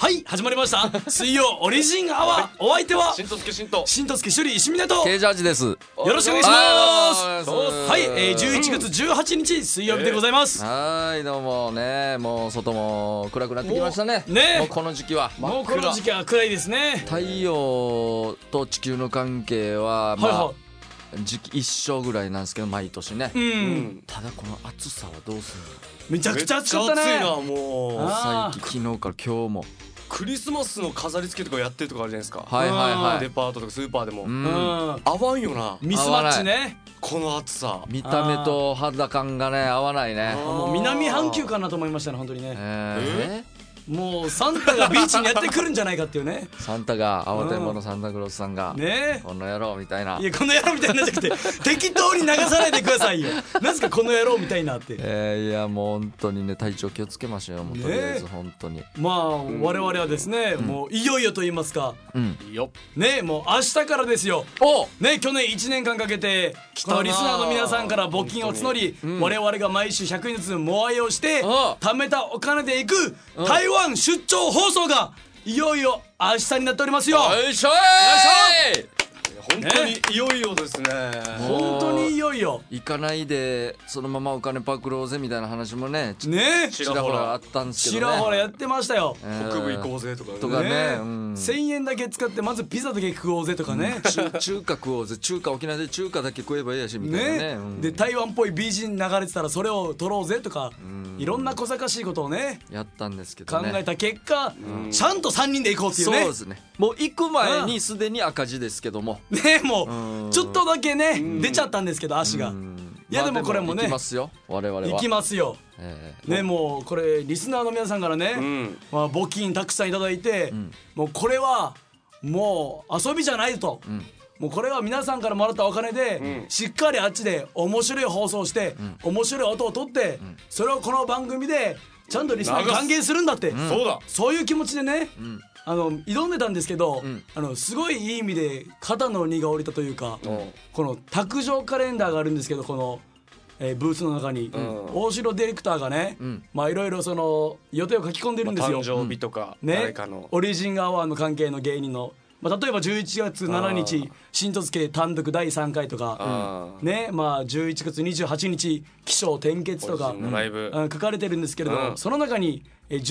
はい始まりました水曜オリジンアワー、お相手はしんとすけしんとしんとすけしゅり石峰とケージャージです。 よろしくお願いしますははい、11月18日水曜日でございます、 はいどうもね、もう外も暗くなってきましたね。 ねもうこの時期はもうこの時期は暗いですね。 太陽と地球の関係はまあ、時期一緒ぐらいなんですけど毎年ね、ただこの暑さはどうするの。 めちゃくちゃ暑かったね。 めっちゃ暑いなもう。 最近昨日から今日もクリスマスの飾り付けとかやってるとかあるじゃないですか。 はいはいはいデパートとかスーパーでも合合わんよな、 ミスマッチね。 この暑さ。 見た目と肌感がね合わないね。 もう南半球かなと思いましたね本当にね。もうサンタがビーチにやってくるんじゃないかっていうね。 サンタが慌てんぼのサンタクロースさんがねこの野郎みたいな。 いやこの野郎みたいなんじゃなくて適当に流さないでくださいよ。なんすかこの野郎みたいなって。 いやもう本当にね体調気をつけましょうよ。もうとりあえず本当にまあ我々はですね、もういよいよと言いますか、 いいよねもう明日からですよ。ね去年1年間かけてリスナーの皆さんから募金を募り、我々が毎週100円ずつモアイをして貯めたお金で行く台湾出張放送がいよいよ明日になっておりますよ。 よいしょーい。 本当にいよいよですね。 本当にいよいよ行かないでそのままお金パクろうぜみたいな話もねねちらほらあったんですけちどね。 らほらやってましたよ。 北部行こうぜとかね。 とかね、 1000円だけ使ってまずピザだけ食おうぜとかね。 中華食おうぜ、中華沖縄で中華だけ食えばいいやしみたいなね。 で台湾っぽい B 人流れてたらそれを取ろうぜとか、いろんな小賢しいことをねやったんですけどね。 考えた結果、ちゃんと3人で行こうっていうね。 そうですね。もう行く前にすでに赤字ですけどもねもうちょっとだけね出ちゃったんですけど足が。いやでもこれもね行きますよ我々は。 行きますよ。ねもうこれリスナーの皆さんからね、まあ募金たくさんいただいて、もうこれはもう遊びじゃないと。もうこれは皆さんからもらったお金で、しっかりあっちで面白い放送して、面白い音を取って、それをこの番組でちゃんとリスナーに還元するんだって、 そうだ、 そういう気持ちでね、挑んでたんですけど、すごいいい意味で肩の荷が下りたというか、この卓上カレンダーがあるんですけどこの、ブースの中に、大城ディレクターがね、まあいろいろその予定を書き込んでるんですよ。 誕生日とか、誰かのオリジンアワーの関係の芸人の。まあ、例えば11月7日新十津家単独第3回とかね、まあ11月28日起承転結とかライブ書かれてるんですけれど、その中に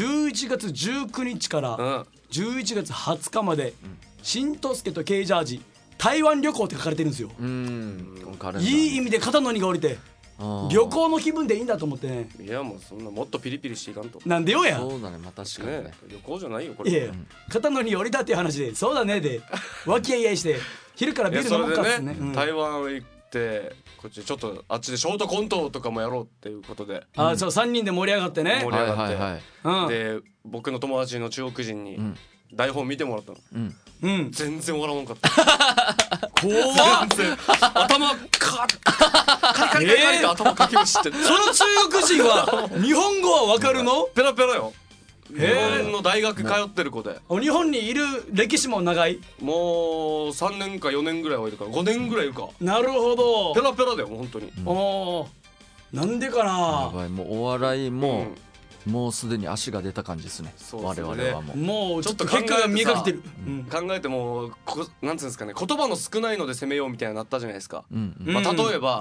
11月19日から11月20日まで新十津家とケイジャージ台湾旅行って書かれてるんですよ。いい意味で肩の荷が下りて旅行の気分でいいんだと思ってね。 いやもうそんなもっとピリピリしていかんと。 なんでよや。 そうだね、まあ確かにね。 旅行じゃないよこれ。 いや肩の荷降りたっていう話でそうだねで和気あいあいして昼からビール飲もうかっつね。 台湾行ってこっちちょっとあっちでショートコントとかもやろうっていうことで。 そう3人で盛り上がってね。 盛り上がって。で僕の友達の中国人に台本見てもらったの。全然笑わんかった。 怖っ。 頭カリカリ頭かきむしって。 その中国人は日本語はわかるの？ ペラペラよ。日本の大学通ってる子で。 日本にいる歴史も長い？ もう3年か4年ぐらいはいるから5年ぐらいいるか。 なるほど。 ペラペラだよ本当に。 なんでかな。 やばい、もうお笑いももうすでに足が出た感じですね。我々はもうちょっと結果が見えかけてる。 考えてもなんつうんですかね、言葉の少ないので攻めようみたいになったじゃないですか。例えば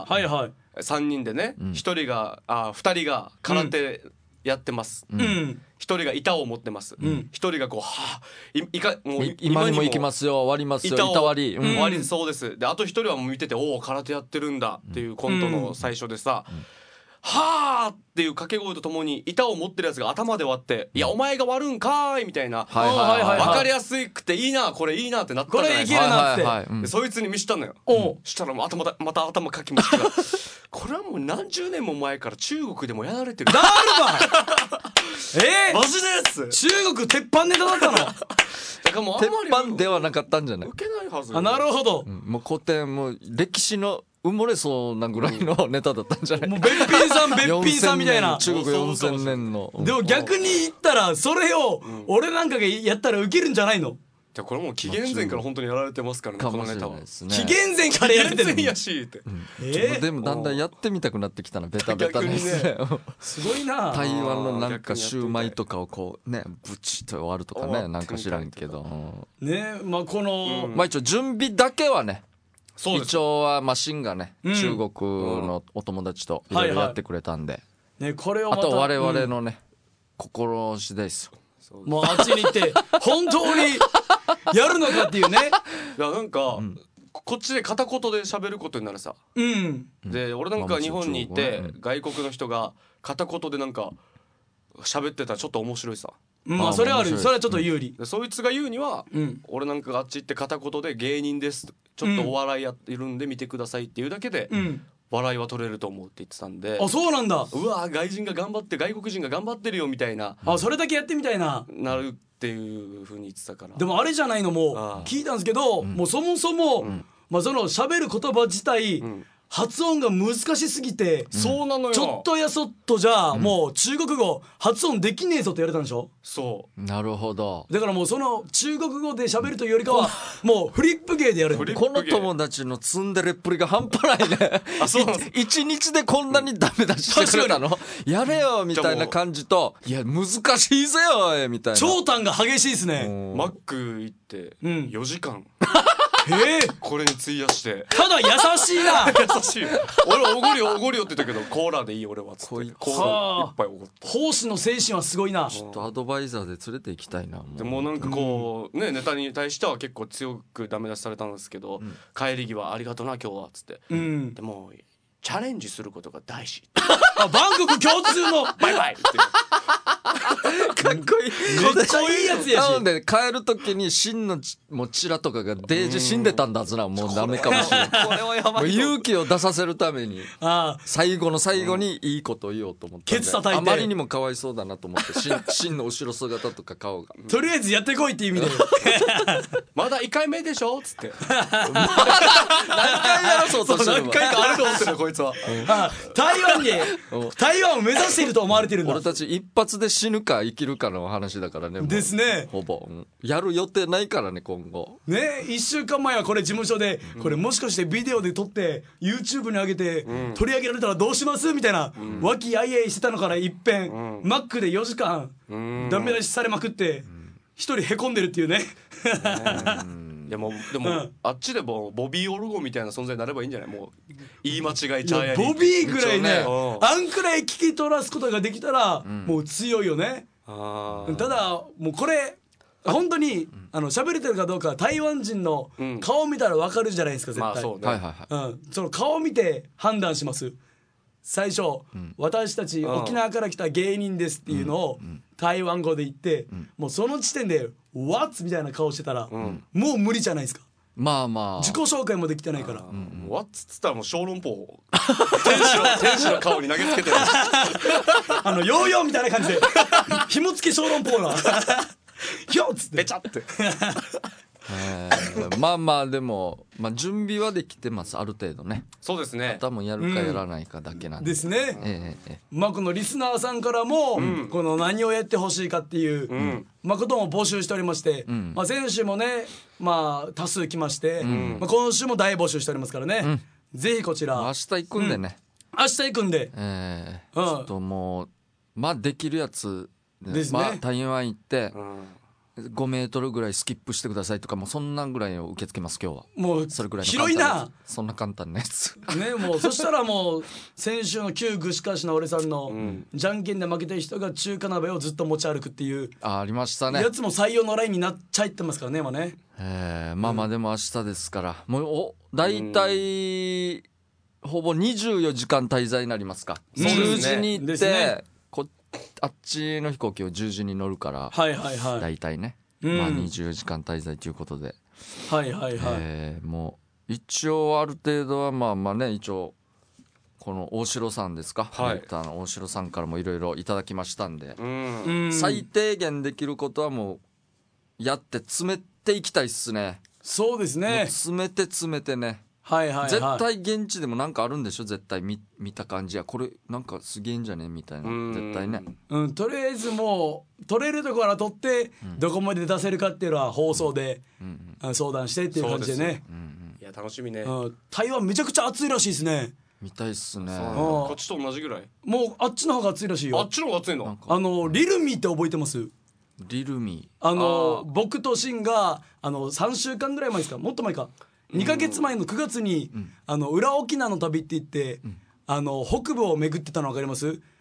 3人でね、2人が空手やってます。1人が板を持ってます。1人がこうもう今にも行きますよ、割りますよ、板割り割りそうです。であと1人はもう見てておお空手やってるんだっていうコントの最初でさ。はーっていう掛け声とともに板を持ってるやつが頭で割っていやお前が割るんかーいみたいな、分かりやすくていいなこれいいなってなったじゃないですか。 これいけるなって。 そいつに見したのよ。したらまた頭かきました。これはもう何十年も前から中国でもやられてる。 だるばマジです。 中国鉄板ネタだったの。だからもう鉄板ではなかったんじゃない。 受けないはず。 なるほど。 もう古典もう歴史の埋もれそうなぐらいのネタだったんじゃない。 もうべっぴんさんみたいな。 中国4000年の。 でも逆に言ったらそれを俺なんかがやったらウケるんじゃないの。 でこれもう紀元前から本当にやられてますからね、このネタは。 紀元前からやられてるのやしって、 でもだんだんやってみたくなってきたな、ベタベタですね。 すごいな。 台湾のなんかシューマイとかをこうねブチッと終わるとかね、なんか知らんけどね。まあこのまあ一応準備だけはね、一応はマシンがね、中国のお友達といろいろやってくれたんで、 これをまたあと我々のね心次第ですよ。 もうあっちに行って本当にやるのかっていうね。 いやなんか、こっちで片言で喋ることになるさ、で俺なんか日本にいて、外国の人が片言でなんか喋ってたらちょっと面白いさ。 まあそれはある、それはちょっと有利。 でそいつが言うには、俺なんかがあっち行って片言で芸人ですちょっとお笑いやってるんで見てくださいっていうだけで、笑いは取れると思うって言ってたんで、 あ、そうなんだ。 うわ外人が頑張って、外国人が頑張ってるよみたいな、 それだけやってみたいなるっていう風に言ってたから。 でもあれじゃないのも聞いたんですけど、もうそもそも、まあその喋る言葉自体、発音が難しすぎて、 そうなのよ。 ちょっとやそっとじゃ、もう中国語発音できねえぞって言われたんでしょ。 そう。 なるほど。 だからもうその中国語で喋るというよりかはもうフリップ芸でやる。 この友達のツンデレっぷりが半端ないね。一日でこんなにダメ出ししてくれたの？やれよみたいな感じと、いや難しいぜよみたいな。 長短が激しいですね。 マック行って4時間。これに費やして。 ただ優しいな。 優しい。俺おごりよおごりよって言ったけど、コーラでいい俺はっつってコーラいっぱいおごって。 奉仕の精神はすごいな。 ちょっとアドバイザーで連れて行きたいな。 でもなんかこうね、ネタに対しては結構強くダメ出しされたんですけど、帰り際ありがとうな今日はっつって、でもチャレンジすることが大事。 バンコク共通のバイバイってかっこいい。 めっちゃいいやつやし。 なので帰る時に真のもちらとかがデージ死んでたんだずな、もうダメかもしれない。 これはやばい。 勇気を出させるために最後の最後にいいこと言おうと思って、 ケツ叩いてあまりにもかわいそうだなと思って、真の後ろ姿とか顔がとりあえずやってこいって意味でまだ1回目でしょっつって何回やらそうとしてる何回かあると思ってるこいつは。 台湾を目指していると思われてるんだ。 俺たち一発で死ぬか生きるかの話だからね。 ですね。 ほぼやる予定ないからね今後ね。1週間前はこれ事務所で、これもしかしてビデオで撮って YouTube に上げて取り上げられたらどうしますみたいな和気あいあいしてたのから一変、マックで4時間ダメ出しされまくって一人へこんでるっていうね。 でもあっちでもボビー・オルゴンみたいな存在になればいいんじゃない？もう言い間違いチャーやりボビーぐらいね、あんくらい聞き取らすことができたらもう強いよね。ただもうこれ本当に喋れてるかどうか台湾人の顔見たら分かるじゃないですか絶対。 まあそうね。 その顔見て判断します。最初、私たち沖縄から来た芸人ですっていうのを台湾語で言って、もうその時点で「What?」みたいな顔してたら、もう無理じゃないですか。 まあまあ自己紹介もできてないから。 What? っつったらもう小籠包を天使の顔に投げつけてる。 ヨーヨーみたいな感じで紐付き小籠包なひょっつってべちゃってまあまあでも、準備はできてますある程度ね。 そうですね。 多分やるかやらないかだけなんで、 ですね。このリスナーさんからも、この何をやってほしいかっていう、ことも募集しておりまして、先週もね、多数来まして、今週も大募集しておりますからね、ぜひこちら明日行くんでね、 明日行くんで、 ちょっともうできるやつですね。 台湾行って、5メートルぐらいスキップしてくださいとか、もうそんなぐらいを受け付けます今日は。 もうそれぐらいの広いな。 そんな簡単なやつね。もうそしたらもう先週の旧串川市の俺さんのじゃんけんで負けた人が中華鍋をずっと持ち歩くっていうありましたね。 やつも採用のラインになっちゃってますからね今ね。 まあでも明日ですから、もう大体ほぼ24時間滞在になりますか。10時に行って、あっちの飛行機を10時に乗るから、大体ね、24時間滞在ということで、もう一応ある程度はね、一応この大城さんですか、大城さんからもいろいろいただきましたんで、最低限できることはもうやって詰めていきたいっすね。 そうですね。 詰めてね。 はいはいはい、 絶対現地でもなんかあるんでしょ。絶対 見た感じやこれなんかすげえんじゃねみたいな。絶対ね、 とりあえずもう撮れるところから撮って、どこまで出せるかっていうのは放送で、相談してっていう感じでね。 いや楽しみね。 台湾めちゃくちゃ暑いらしいですね。 見たいっすね。 こっちと同じぐらい。 もうあっちの方が暑いらしいよ。 あっちの方が暑いの。 リルミって覚えてます？ リルミ僕とシンが3週間ぐらい前ですか、もっと前か、2ヶ月前の9月に、裏沖縄の旅って言って、北部を巡ってたの分かります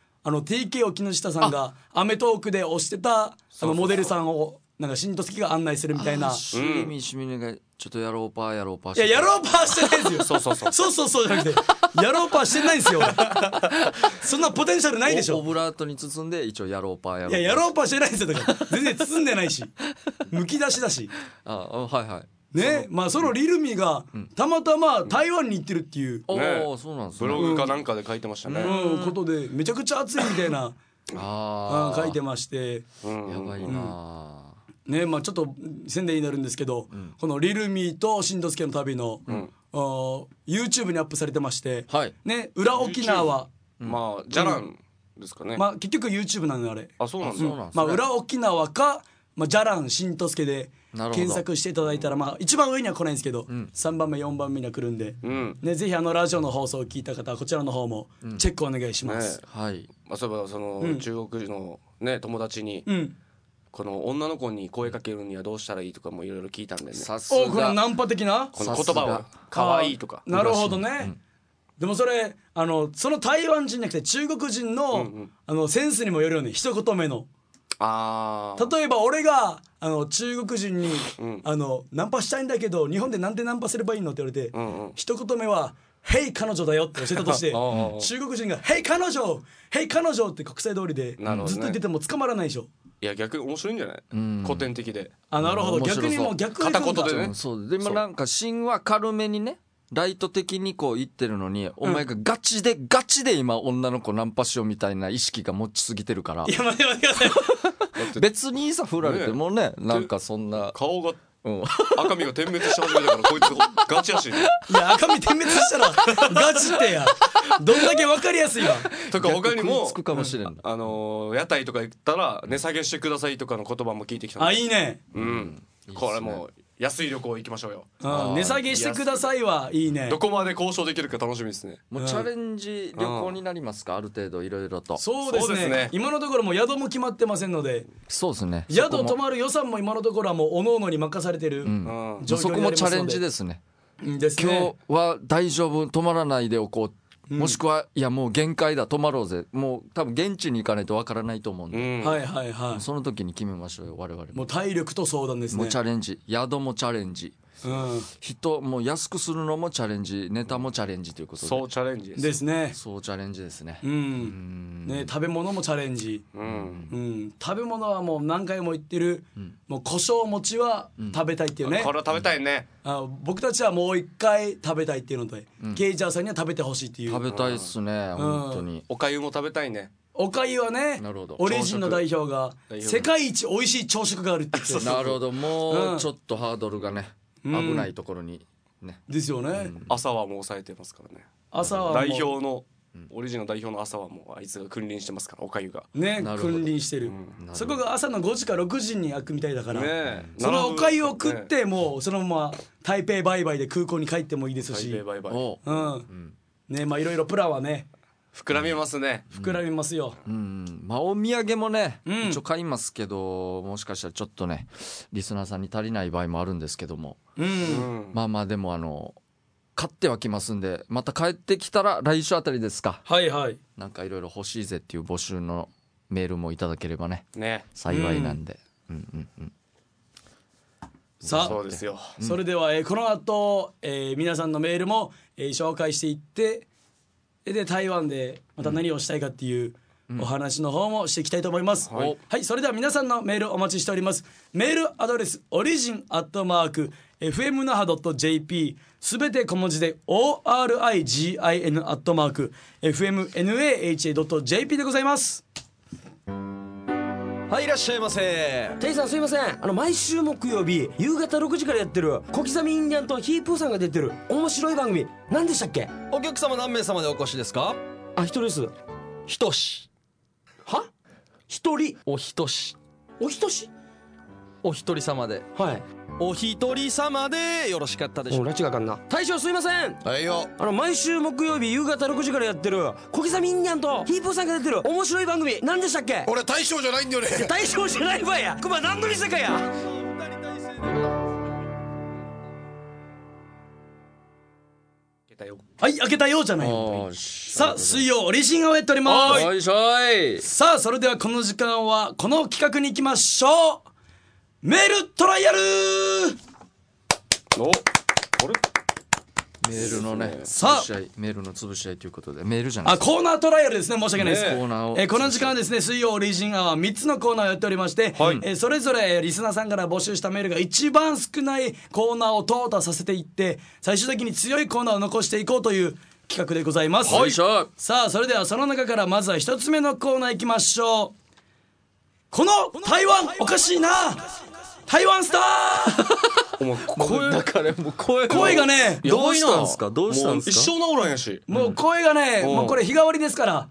？TK 木下さんがアメトーークで推してたモデルさんをなんか新都関が案内するみたいな。 シミシミネがちょっとやろうパーいややろうパーしてないですよ。そうじゃなくてやろうパーしてないんですよ。そんなポテンシャルないでしょ。 オブラートに包んで一応やろうパーいややろうパーしてないんですよ。だから全然包んでないしむき出しだし。 はいはいね、まあそのリルミがたまたま台湾に行ってるっていう、 そうなんですね。 ブログかなんかで書いてましたね。 ことでめちゃくちゃ暑いみたいな書いてまして、 やばいな。 ね、まあちょっと宣伝になるんですけど、このリルミとしんどすけの旅の、YouTube にアップされてまして、ね、裏沖縄はまあじゃらんですかね。 まあ結局 YouTube なのよあれ。 そうなんですよ。 まあ裏沖縄かじゃらんしんとすけで検索していただいたら、まあ一番上には来ないんですけど、3番目4番目には来るんで、ね、ぜひラジオの放送を聞いた方はこちらの方もチェックお願いします。 はい。 そういえばその中国のね友達に、この女の子に声かけるにはどうしたらいいとかもいろいろ聞いたんでね。 さすが。 このナンパ的なこの言葉を可愛いとか。 なるほどね。でもそれその台湾人じゃなくて中国人の、センスにもよるよね、一言目の。例えば俺が中国人に、ナンパしたいんだけど日本でなんでナンパすればいいのって言われて、一言目はヘイ彼女だよって教えたとして中国人がヘイ彼女ヘイ彼女って国際通りでずっと言ってても捕まらないでしょ。 いや逆に面白いんじゃない？古典的で。 なるほど、逆にもう逆に片言でね。 そうでもなんか神話軽めにねライト的にこう言ってるのに、お前がガチで今女の子ナンパしようみたいな意識が持ちすぎてるから。 いや待ってください。 別にさ振られてもね、なんかそんな顔が赤みが点滅し始めたからこいつガチやし。いや赤み点滅したらガチってやどんだけ分かりやすいわ。 とか他にもつくかもしれん。 屋台とか行ったら値下げしてくださいとかの言葉も聞いてきた。 いいね。 これもう安い旅行行きましょうよ。 値下げしてくださいはいいね。 どこまで交渉できるか楽しみですね。 もうチャレンジ旅行になりますか、ある程度いろいろと。 そうですね。今のところもう宿も決まってませんので。 そうですね。 宿泊まる予算も今のところはもう各々に任されてる状況になりますので、 そこもチャレンジですね。今日は大丈夫、泊まらないでおこう。もしくはいやもう限界だ泊まろうぜ、もう多分現地に行かないとわからないと思うんで、その時に決めましょうよ我々 もう体力と相談ですね。 もうチャレンジ、宿もチャレンジ、人も安くするのもチャレンジ、ネタもチャレンジということで、 そうチャレンジですね。 そうチャレンジですね。 ね、食べ物もチャレンジ。食べ物はもう何回も言ってる、もう胡椒餅は食べたいっていうね。 これは食べたいね。 僕たちはもう一回食べたいっていうので、ケイジャーさんには食べてほしいっていう。 食べたいっすね、本当に。 おかゆも食べたいね。 おかゆはね、オリジンの代表が世界一美味しい朝食があるって言って。 なるほど、もうちょっとハードルがね危ないところにね。 ですよね。 朝はもう抑えてますからね。 朝は代表のオリジンの代表の朝はもうあいつが君臨してますから、おかゆがね君臨してる。そこが朝の5時か6時に開くみたいだから、そのおかゆを食ってもうそのまま台北バイバイで空港に帰ってもいいですし、 台北バイバイね、まあいろいろプランはね膨らみますね。 膨らみますよ。 まあお土産もね一応買いますけど、もしかしたらちょっとねリスナーさんに足りない場合もあるんですけども、まあまあでも買ってはきますんで、また帰ってきたら来週あたりですか、なんかいろいろ欲しいぜっていう募集のメールもいただければね幸いなんで。 さあそうですよ。それではこの後皆さんのメールも紹介していって、で台湾でまた何をしたいかっていうお話の方もしていきたいと思います。はい、それでは皆さんのメールお待ちしております。メールアドレスorigin@fmnaha.jp、 すべて小文字で origin@fmnaha.jp でございます。 はい、いらっしゃいませ。 店員さんすいません、毎週木曜日夕方6時からやってる小刻みインディアンとヒープーさんが出てる面白い番組何でしたっけ？ お客様何名様でお越しですか？ 一人です。 ひとし。 は？一人？ おひとし。 おひとし？ お一人様で。 はい。 お一人様でよろしかったでしょう。 拉致があかんな。大将すいません。 はいよ。 毎週木曜日夕方6時からやってる小刻みインディアンとヒープーさんが出てる面白い番組何でしたっけ？ 俺大将じゃないんだよね。 大将じゃないわや。クマ何の店かや。 はい、開けたようじゃない。さあ、水曜オリジンをやっております。 よいしょい。 さあ、それではこの時間はこの企画に行きましょう。メールトライアル。 お、あれメールのね、 さあメールの潰し合いということで、メールじゃないです。 コーナートライアルですね。申し訳ないです。 コーナーをこの時間はですね、水曜オリジンアワー3つのコーナーをやっておりまして、それぞれリスナーさんから募集したメールが一番少ないコーナーを淘汰させていって、最終的に強いコーナーを残していこうという企画でございます。 よいしょ。 さあ、それではその中からまずは1つ目のコーナーいきましょう。この台湾おかしいな、台湾スター。 お前声だからもう声がね、 どうしたんすか？どうしたんすか？ 一生治らんやし。 もう声がね、もうこれ日替わりですから、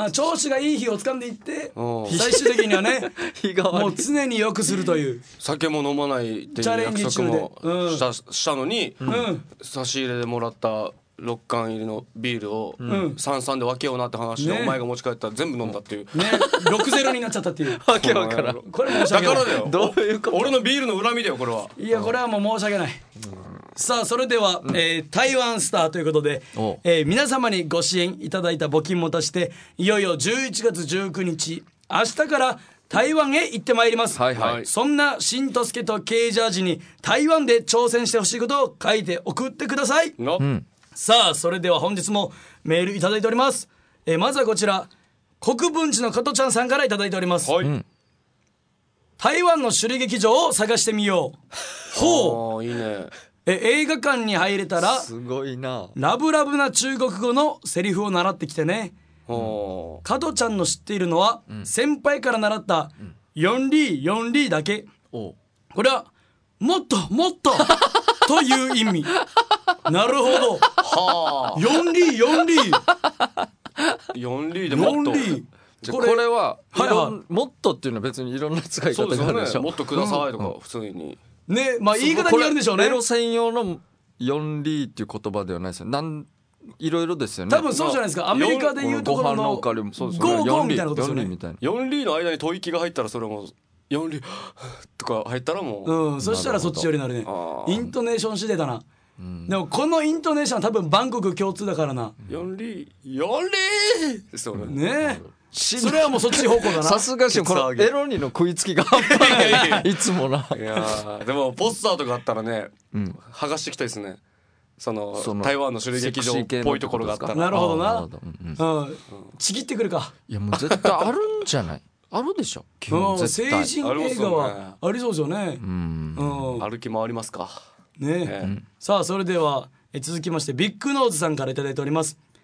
調子がいい日を掴んでいって、最終的にはね、 日替わりもう常に良くするという。 酒も飲まないっていう約束もしたのに、差し入れでもらった6缶入りのビールを3-3で分けようなって話で、お前が持ち帰ったら全部飲んだっていうね、6-0になっちゃったっていう。 わけわからん。 これ申し訳ない。 だからだよ。 どういうこと？ 俺のビールの恨みだよこれは。 いや、これはもう申し訳ない。さあ、それでは、台湾スターということで、皆様にご支援いただいた募金も足して、いよいよ11月19日明日から台湾へ行ってまいります。 はいはい。 そんなしんとすけとケイジャージに台湾で挑戦してほしいことを書いて送ってください。さあ、それでは本日もメールいただいております。まずはこちら、国分寺の加トちゃんさんからいただいております。台湾の首里劇場を探してみよう。ほう。 いいね。 映画館に入れたらすごいな。 ラブラブな中国語のセリフを習ってきてね。加トちゃんの知っているのは、先輩から習った4リー4リーだけ。これはもっともっとという意味。なるほど。4リー4リー 4リーでもっと。 これはもっとっていうのは別にいろんな使い方があるでしょ。 もっとくださいとか普通にね、まあ言い方によるんでしょうね。 エロ専用の4リーっていう言葉ではないですよ。いろいろですよね。 多分そうじゃないですか。アメリカでいうところのゴーゴーみたいなことですよね。 4リーの間に吐息が入ったらそれも4リーとか入ったらもう、 そしたらそっち寄りになるね。イントネーション次第だな。でもこのイントネーションは多分バンコク共通だからな。 4リーですよね。 それはもうそっち方向だな。 さすがしこのエロにの食いつきが半端ない。いつもな。 いやでもポスターとかあったらね、剥がしていきたいですね。その台湾の首里劇場っぽいところがあったら。 なるほどな。ちぎってくるか。 いやもう絶対あるんじゃない？あるでしょ。 成人映画はありそうですよね。 歩き回りますかね。さあ、それでは続きましてビッグノーズさんからいただいております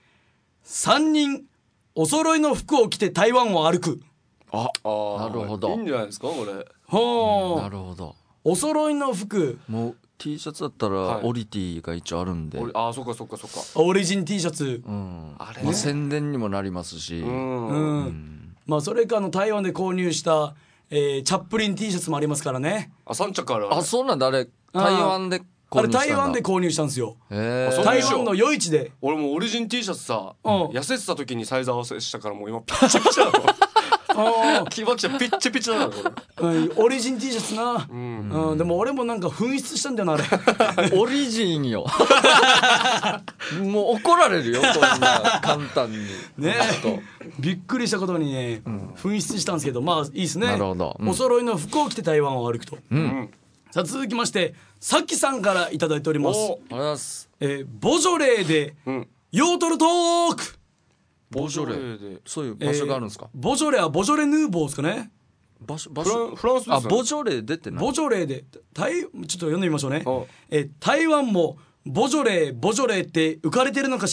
。3人お揃いの服を着て台湾を歩く。 なるほど。 いいんじゃないですかこれ。 なるほど。 お揃いの服。 もう T シャツだったらオリティが一応あるんで。 そっかそっかそっか。 オリジン T シャツ。 あれ宣伝にもなりますし。 まあそれか台湾で購入したチャップリン T シャツもありますからね。 3着ある。 そうなんだ。あれ台湾であれ台湾で購入したんですよ。台湾の夜市で。 俺もオリジン T シャツさ、痩せてた時にサイズ合わせしたからもう今ピッチピチだろ。気持ちはピッチピチだろこれ。オリジン T シャツな。でも俺もなんか紛失したんだよなあれ。 オリジンよ。もう怒られるよこんな簡単に。 ね。びっくりしたことにね紛失したんですけど、まあいいですね。 なるほど。 お揃いの服を着て台湾を歩くと。さあ続きましてさっきさんからいただいております。ボジョレーでヨートルトーク。 ボジョレーでそういう場所があるんですか？ ボジョレーはボジョレ・ヌーボーですかね。 場所フランスですね。 ボジョレーでって何？ ボジョレーでちょっと読んでみましょうね。台湾もボジョレーって浮かれてるのかしら。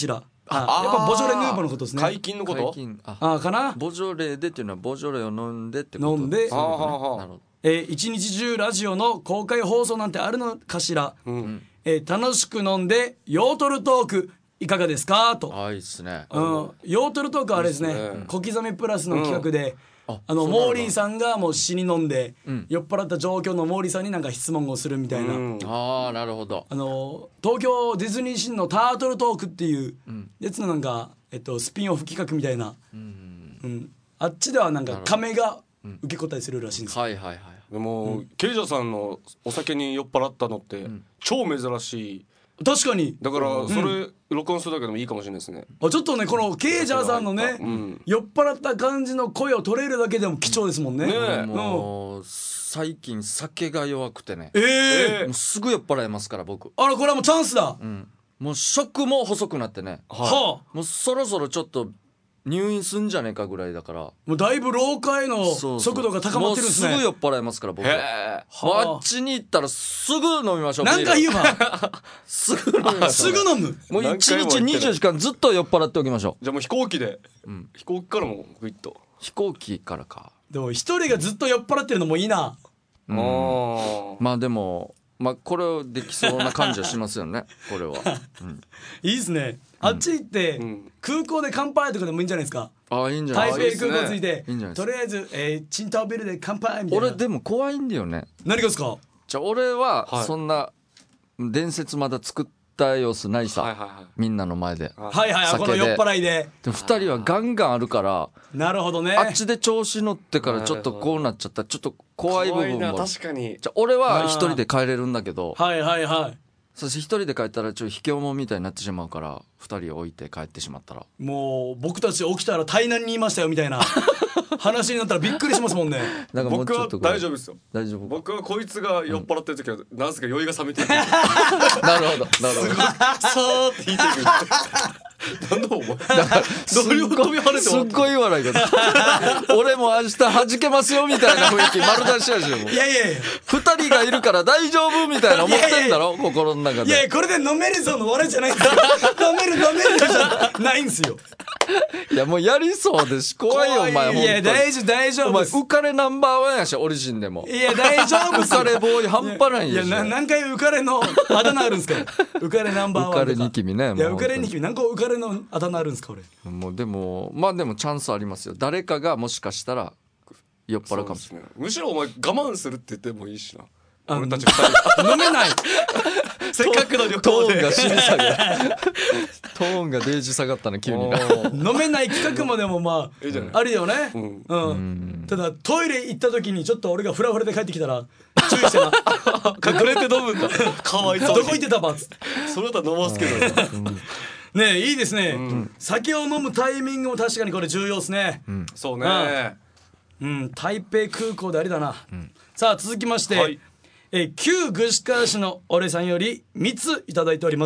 やっぱボジョレ・ヌーボーのことですね。 解禁のこと。 かな。 ボジョレでっていうのはボジョレを飲んでってこと。 飲んで。 なるほど。 一日中ラジオの公開放送なんてあるのかしら。楽しく飲んでヨートルトークいかがですかと。 いいっすね。 ヨートルトークはあれですね、小刻みプラスの企画で、モーリーさんがもう死に飲んで、酔っ払った状況のモーリーさんになんか質問をするみたいな。 なるほど。 東京ディズニーシーのタートルトークっていうやつのなんか、スピンオフ企画みたいな、あっちではなんか亀が受け答えするらしいんですよ。 でもケイジャーさんのお酒に酔っ払ったのって超珍しい。 確かに。 だからそれ録音するだけでもいいかもしれないですね。 ちょっとねこのケイジャーさんのね、酔っ払った感じの声を取れるだけでも貴重ですもんね。 もう最近酒が弱くてね、もうすぐ酔っ払いますから僕。 これはもうチャンスだ。 もう食も細くなってね、もうそろそろちょっと入院すんじゃねえかぐらいだから、 もうだいぶ老化への速度が高まってるんですね。 もうすぐ酔っ払いますから僕。あっちに行ったらすぐ飲みましょう。 何回言うわ。 すぐ飲みましょう。 すぐ飲む。 もう1日20時間ずっと酔っ払っておきましょう。 じゃあもう飛行機で、飛行機からもグイッと。 飛行機からか。 でも一人がずっと酔っ払ってるのもいいな。 まあでもこれをできそうな感じはしますよねこれは。 いいですね。あっち行って空港で乾杯とかでもいいんじゃないですか。 いいんじゃない台北空港着いてとりあえずチンタオビルで乾杯みたいな。 俺でも怖いんだよね。 何がですか。 じゃあ俺はそんな伝説まだ作った様子ないさ、みんなの前で。 この酔っ払いで。 でも2人はガンガンあるから。 なるほどね。 あっちで調子乗ってからちょっとこうなっちゃったらちょっと怖い部分も。 確かに。 じゃあ俺は一人で帰れるんだけど、そして一人で帰ったらちょっと卑怯者みたいになってしまうから、二人置いて帰ってしまったらもう僕たち起きたら台南にいましたよみたいな話になったらびっくりしますもんね。 なんかもうちょっと僕は大丈夫ですよ。 大丈夫。 僕はこいつが酔っ払ってる時はなぜか酔いが冷めていく。 なるほどなるほど。 さーって引いていく。なんだお前。どういう飛び跳ねてすっごい笑い方。俺も明日弾けますよみたいな雰囲気丸出しやしよ。 いや二人がいるから大丈夫みたいな思ってんだろ心の中で。 いやこれで飲めるぞの笑いじゃないんですよ。飲めるじゃないんですよ。 いやもうやりそうでし怖いよお前。 いや大丈夫お前浮かれナンバーワンやしオリジンでも。 いや大丈夫。 浮かれボーイ半端ないやし。 いや何回浮かれのあだ名あるんですか。浮かれナンバーワンとか。 浮かれニキビね。 いや浮かれニキビ何個浮かれのあだ名あるんですか俺。 もうでもでもチャンスありますよ。誰かがもしかしたら酔っ払うかもしれない。 むしろお前我慢するって言ってもいいしな。俺たち二人飲めない。 せっかくの旅行でトーンが死に下がトーンがデージ下がったね急に。 飲めない企画もでもあるよね。ただトイレ行った時にちょっと俺がフラフラで帰ってきたら注意してな。 隠れて飲むんだ。かわいそう。 どこ行ってたばっつって。 それだったら飲ますけど。 ねいいですね。酒を飲むタイミングも確かにこれ重要ですね。 そうね。 台北空港でありだな。さあ続きまして旧具志川市の俺さんより3ついただいております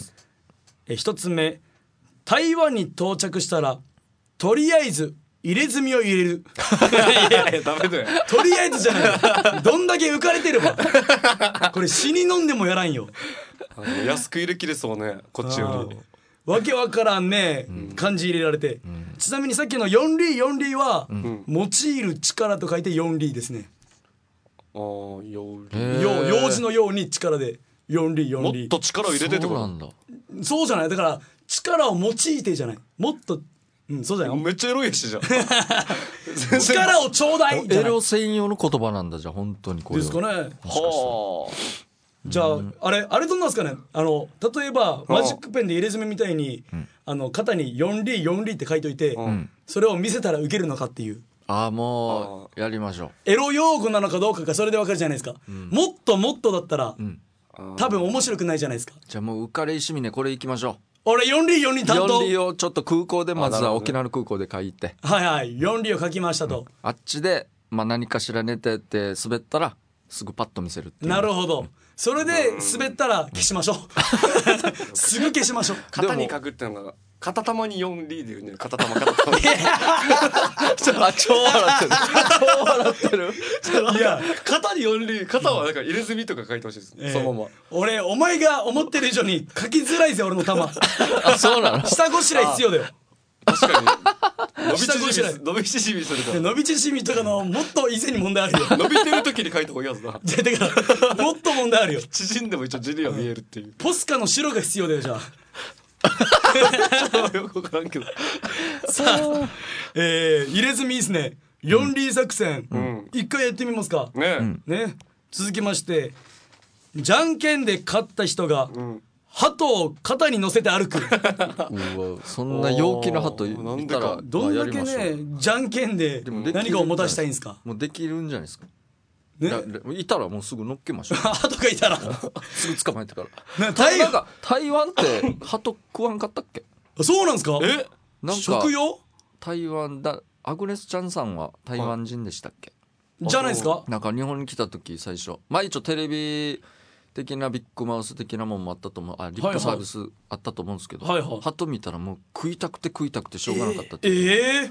。1つ目、台湾に到着したらとりあえず入れ墨を入れる。 いやダメだよ。 とりあえずじゃない。どんだけ浮かれてればこれ死に飲んでもやらんよ。 安く入れきれそうねこっちより。 わけわからんね漢字入れられて。ちなみにさっきの4リーは用いる力と書いて4リーですね。用事のように力で4リー。 もっと力を入れてってこと。 そうじゃない。だから力を用いてじゃない。もっとそうじゃない。 めっちゃエロいしじゃん。 力をちょうだい。 エロ専用の言葉なんだじゃあ本当にこれですかね。じゃああれどんなんですかね。例えばマジックペンで入れ墨みたいに肩に4リーって書いといてそれを見せたらウケるのかっていう。 もうやりましょう。 エロ用語なのかどうかがそれでわかるじゃないですか。もっとだったら多分面白くないじゃないですか。 じゃあもう浮かれ石峰これ行きましょう。 俺4リー担当。 4リーをちょっと空港でまずは沖縄の空港で書いて。 4リーを書きましたと。あっちで何かしら寝てて滑ったらすぐパッと見せるっていう。 なるほど。それで滑ったら消しましょう。すぐ消しましょう。 型に書くってのが片玉に4リーで言うんだよ。片玉片玉超笑ってるいや肩に4リー、肩はなんか入れ墨とか書いてほしいです、そのまま。 俺お前が思ってる以上に書きづらいぜ俺の玉あ、そうなの。 下ごしらえ必要だよ。 確かに伸び下ごしらえ縮みするから伸び縮みとかのもっと以前に問題あるよ伸びてる時に書いた方がいいやつだ。 だからもっと問題あるよ。 縮んでも一応字には見えるっていう。 ポスカの白が必要だよじゃあよく分からんけどさあ、入れ墨いいっすね。4リー作戦、一回やってみますかね。続きまして、じゃんけんで勝った人が、鳩を肩に乗せて歩く。 うわ、そんな陽気な鳩いたらどんだけねじゃんけんで何かを持たしたいんですか。 もうできるんじゃないですかね。 いたらもうすぐ乗っけましょう鳩がいたらすぐ捕まえてからなんか台湾って鳩食わんかったっけ。 そうなんですか。 なんか食用台湾だ。アグネス・チャンさんは台湾人でしたっけ。 じゃないですか。 なんか日本に来た時最初、まあ一応テレビ的なビッグマウス的なもんもあったと思う。リップサービスあったと思うんですけど、鳩見たらもう食いたくてしょうがなかったって。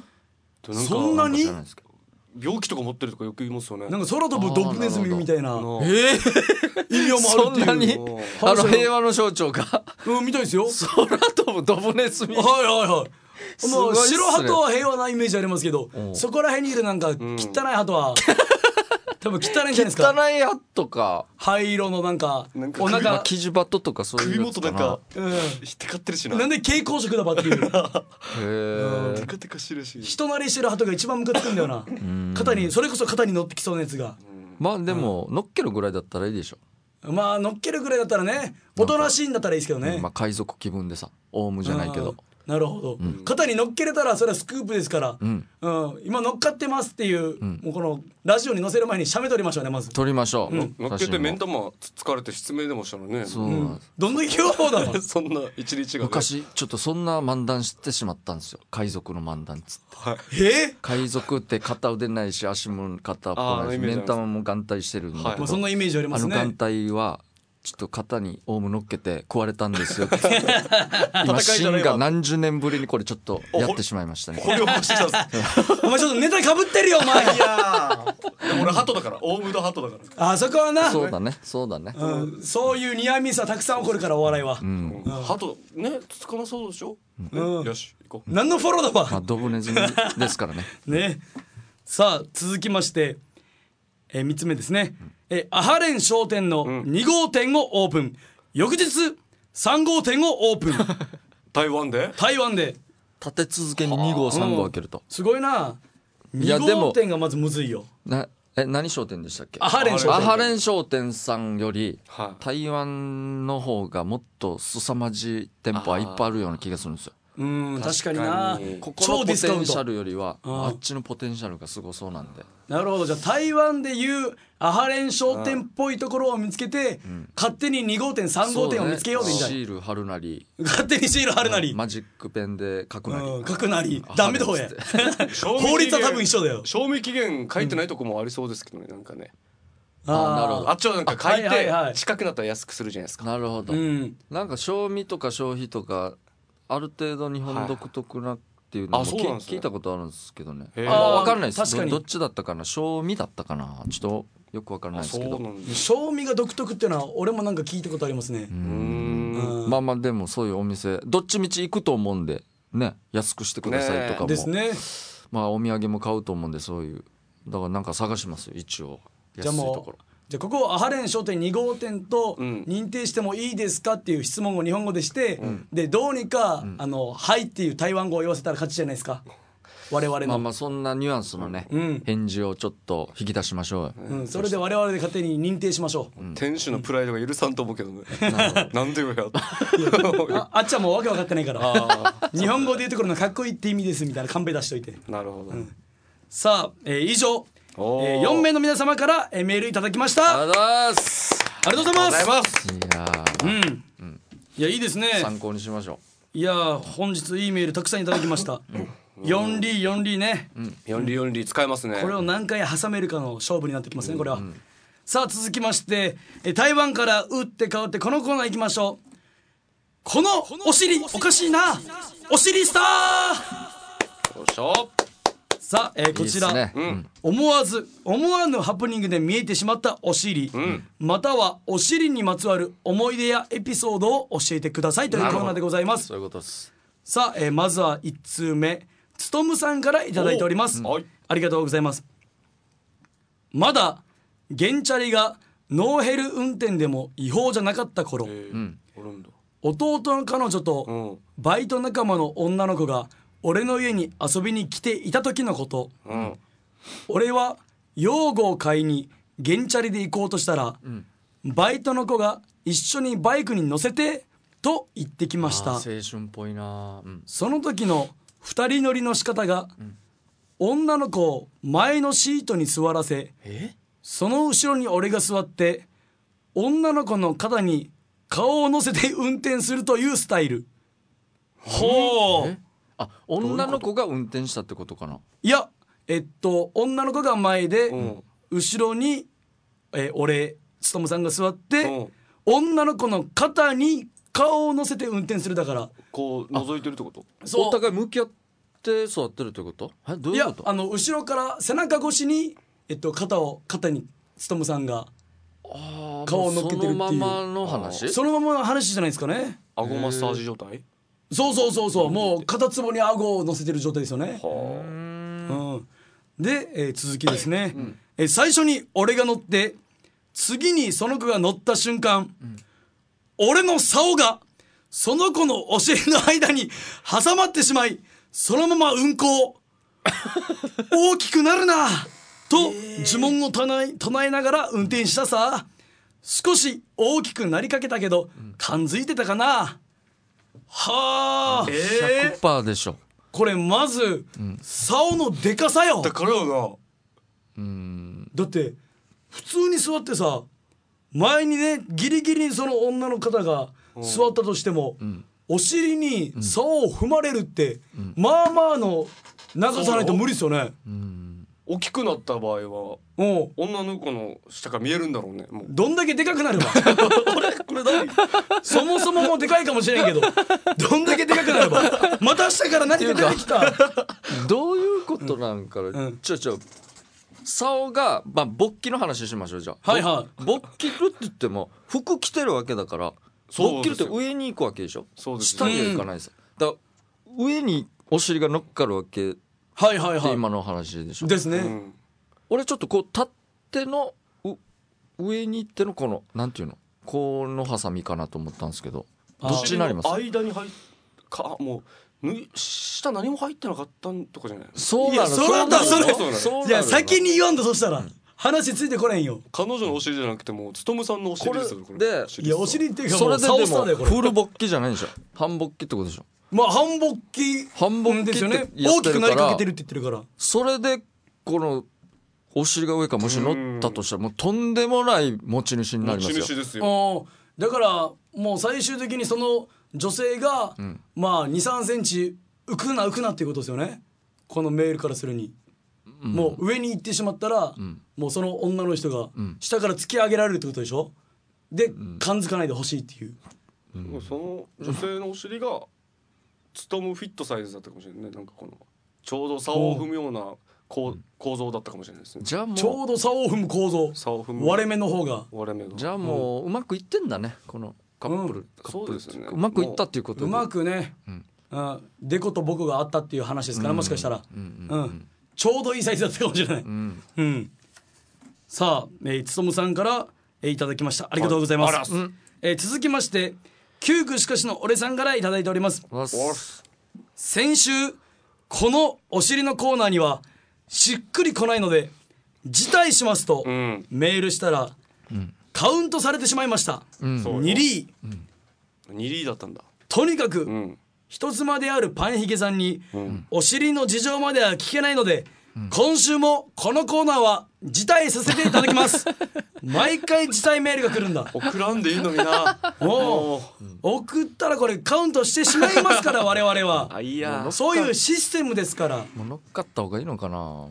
そんなに病気とか持ってるとかよく言いますよね。 なんか空飛ぶドブネズミみたいな意味もあるっていう。 そんなに平和の象徴がみたいですよ。 空飛ぶドブネズミ。 もう白鳩は平和なイメージありますけど、そこら辺にいるなんか汚い鳩は多分汚いんじゃないですか。 汚い鳩か灰色のなんかお腹キジバトとかそういうやつかな。 首元なんかテカってるしな。 なんで蛍光色だばっていうテカテカしてるし、 人慣れしてる鳩が一番ムカつくんだよな。肩にそれこそ肩に乗ってきそうなやつが。 まあでも乗っけるぐらいだったらいいでしょ。 まあ乗っけるぐらいだったらね、おとなしいんだったらいいですけどね。 まあ海賊気分でさ、オウムじゃないけど。 なるほど、肩に乗っけれたらそれはスクープですから、今乗っかってますっていう、もうこのラジオに載せる前に写メ撮りましょうね。まず撮りましょう、 乗っけて目ん玉疲れて失明でもしたらね。 どんな用法だろそんな一日が、 昔ちょっとそんな漫談してしまったんですよ。海賊の漫談っつって、海賊って片腕ないし足も片っぽないし目ん玉も眼帯してるんだけど、 そんなイメージありますね。 眼帯はちょっと肩にオウム乗っけて食われたんですよって今シンが何十年ぶりにこれちょっとやってしまいましたね。 これをしてたんですお前ちょっとネタかぶってるよお前。 いや俺鳩だから、オウムと鳩だから。 あそこはな、 そうだねそういうニアミスはたくさん起こるからお笑いは。 鳩ねつかなそうでしょ。よし行こう。 何のフォローだわ。 ドブネズミですからねね。さあ続きまして3つ目ですね。アハレン商店の2号店をオープン、翌日3号店をオープン台湾で立て続けに2号3号開けるとすごいな。2号店がまずむずいよ。 何商店でしたっけ。 アハレン商店。 アハレン商店さんより台湾の方がもっと凄まじい店舗はいっぱいあるような気がするんですよ。 確かにな。 ここのポテンシャルよりはあっちのポテンシャルがすごそうなんで。 なるほど。じゃあ台湾でいうアハレン商店っぽいところを見つけて、勝手に2号店3号店を見つけようでいいんじゃない。 シール貼るなり勝手にシール貼るなり、 マジックペンで書くなり、 書くなりダメだほや。法律は多分一緒だよ。 賞味期限書いてないとこもありそうですけどね、なんかね。 なるほど。 あっちはなんか書いて近くなったら安くするじゃないですか。 なるほど。なんか賞味とか消費とかある程度日本独特なっていうのも聞いたことあるんですけどね。分かんないです。どっちだったかな、賞味だったかな、ちょっとよく分からないですけど。 賞味が独特っていうのは俺もなんか聞いたことありますね。 まあまあでもそういうお店どっちみち行くと思うんでね、安くしてくださいとかもですね。 まあお土産も買うと思うんで、そういうだからなんか探しますよ一応安いところ。 じゃあここアハレン商店2号店と認定してもいいですかっていう質問を日本語でして、でどうにかはいっていう台湾語を言わせたら勝ちじゃないですか、我々の。 まあまあそんなニュアンスのね、返事をちょっと引き出しましょう。 それで我々で勝手に認定しましょう。 店主のプライドが許さんと思うけどね。なんでよや。 あっちはもうわけ分かってないから日本語で言うところのかっこいいって意味ですみたいなカンペ出しといて。 なるほど。 さあ、以上4名の皆様からメールいただきました。 ありがとうございます。 ありがとうございます。いやいいですね。 参考にしましょう。いや本日いいメールたくさんいただきました4リーね、 4リー使えますね。 これを何回挟めるかの勝負になってきますね、これは。さあ続きまして台湾から打って変わってこのコーナー行きましょう。 このお尻おかしいな、お尻スター。 よいしょ。 さあ、こちら、 いいっすね。 思わぬハプニングで見えてしまったお尻、またはお尻にまつわる思い出やエピソードを教えてくださいというコーナーでございます。 そういうことです。 さあ、まずは1通目、つとむさんからいただいております。 はい、 ありがとうございます。まだゲンチャリがノーヘル運転でも違法じゃなかった頃、弟の彼女とバイト仲間の女の子が俺の家に遊びに来ていた時のこと、俺は用具を買いにゲンチャリで行こうとしたら、バイトの子が一緒にバイクに乗せてと言ってきました。 青春っぽいな、 その時の二人乗りの仕方が、女の子を前のシートに座らせ、その後ろに俺が座って女の子の肩に顔を乗せて運転するというスタイル。ほう。 あ、女の子が運転したってことかな。 いや、女の子が前で、後ろに、俺つとむさんが座って、女の子の肩に顔を乗せて運転する。だからこう覗いてるってこと？ そう、 お互い向き合って座ってるってこと？どういうこと？ いや、後ろから背中越しに、肩につとむさんが顔を乗っけてるっていう。 そのままの話？ そのままの話じゃないですかね。 顎マッサージ状態？ そう、もう片つぼに顎を乗せてる状態ですよね。で、続きですね、最初に俺が乗って、次にその子が乗った瞬間、俺の竿がその子のお尻の間に挟まってしまい、そのまま運行大きくなるなと呪文を唱えながら運転したさ。少し大きくなりかけたけど、感づいてたかな。はあ、 100% でしょ。 これまず、竿のでかさよ。 だからよな。 だって普通に座ってさ、前にねギリギリにその女の方が座ったとしても、お尻に竿を踏まれるって、まあまあの長さないと無理ですよね。 大きくなった場合は女の子の下から見えるんだろうね。もうどんだけでかくなればこれ何そもそももでかいかもしれんけど、どんだけでかくなればまた下から何か出てきたどういうことなんかな、竿が、勃起の話しましょう。じゃあ、勃起るって言っても服着てるわけだから、勃起るって上に行くわけでしょ。下には行かないです、だから上にお尻が乗っかるわけって今の話でしょ。 ですね、 俺ちょっとこう立っての上に行ってのこのなんていうの、このハサミかなと思ったんですけど、どっちになります？ 間にもう下何も入ってなかったんとかじゃない？ そうなの。 そういや先に言わんと、そしたら話ついてこれんよ。 彼女のお尻じゃなくてもつとむさんのお尻ですよ。 で、 いやお尻っていうかそれででもフル勃起じゃないんでしょ。半勃起ってことでしょ。 まあ半勃起ですよね。大きくなりかけてるって言ってるから、 それでこのお尻が上からもし乗ったとしたら、もうとんでもない持ち主になりますよ。 持ち主ですよ。 だからもう最終的にその女性が、まあ 2,3 センチ浮くなっていうことですよね。このメールからするに、もう上に行ってしまったら、もうその女の人が下から突き上げられるってことでしょ。で、感づかないでほしいっていう、 その女性のお尻がつとむフィットサイズだったかもしれないね。なんかこのちょうど竿を踏むような構造だったかもしれないですね。 じゃあもうちょうど竿を踏む構造、割れ目の方がじゃあもううまくいってんだね、このカップル、 そうですね。 うまくいったっていうことで、 うまくね、デコと僕があったっていう話ですから、もしかしたら、ちょうどいいサイズだったかもしれない、さあ、つとむさんから、いただきました。ありがとうございます。続きましてキュークしかしの俺さんからいただいております。先週このお尻のコーナーにはしっくりこないので辞退しますとメールしたら、カウントされてしまいました。2リーだったんだ。 とにかく、人妻であるパンヒゲさんに、お尻の事情までは聞けないので、今週もこのコーナーは辞退させていただきます毎回辞退メールが来るんだ。 送らんでいいのになもう送ったらこれカウントしてしまいますから我々はいやそういうシステムですから。 もう乗っかった方がいいのかな。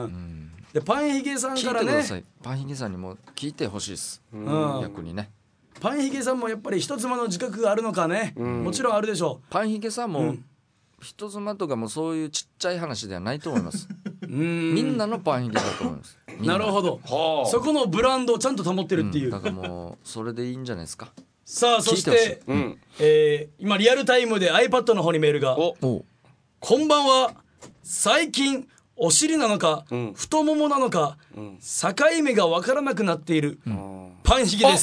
でパンヒゲさんからね、 聞いてください。パンヒゲさんにも聞いてほしいです、逆にね。 パンヒゲさんもやっぱり人妻の自覚があるのかね、もちろんあるでしょう。 パンヒゲさんも、人妻とかもそういうちっちゃい話ではないと思いますみんなのパンヒゲだと思いますなるほど、そこのブランドをちゃんと保ってるっていう、 だからもうそれでいいんじゃないですか。 さあそして、今リアルタイムで iPad の方にメールが、こんばんは。最近お尻なのか、太ももなのか、境目が分からなくなっている、パンヒゲです。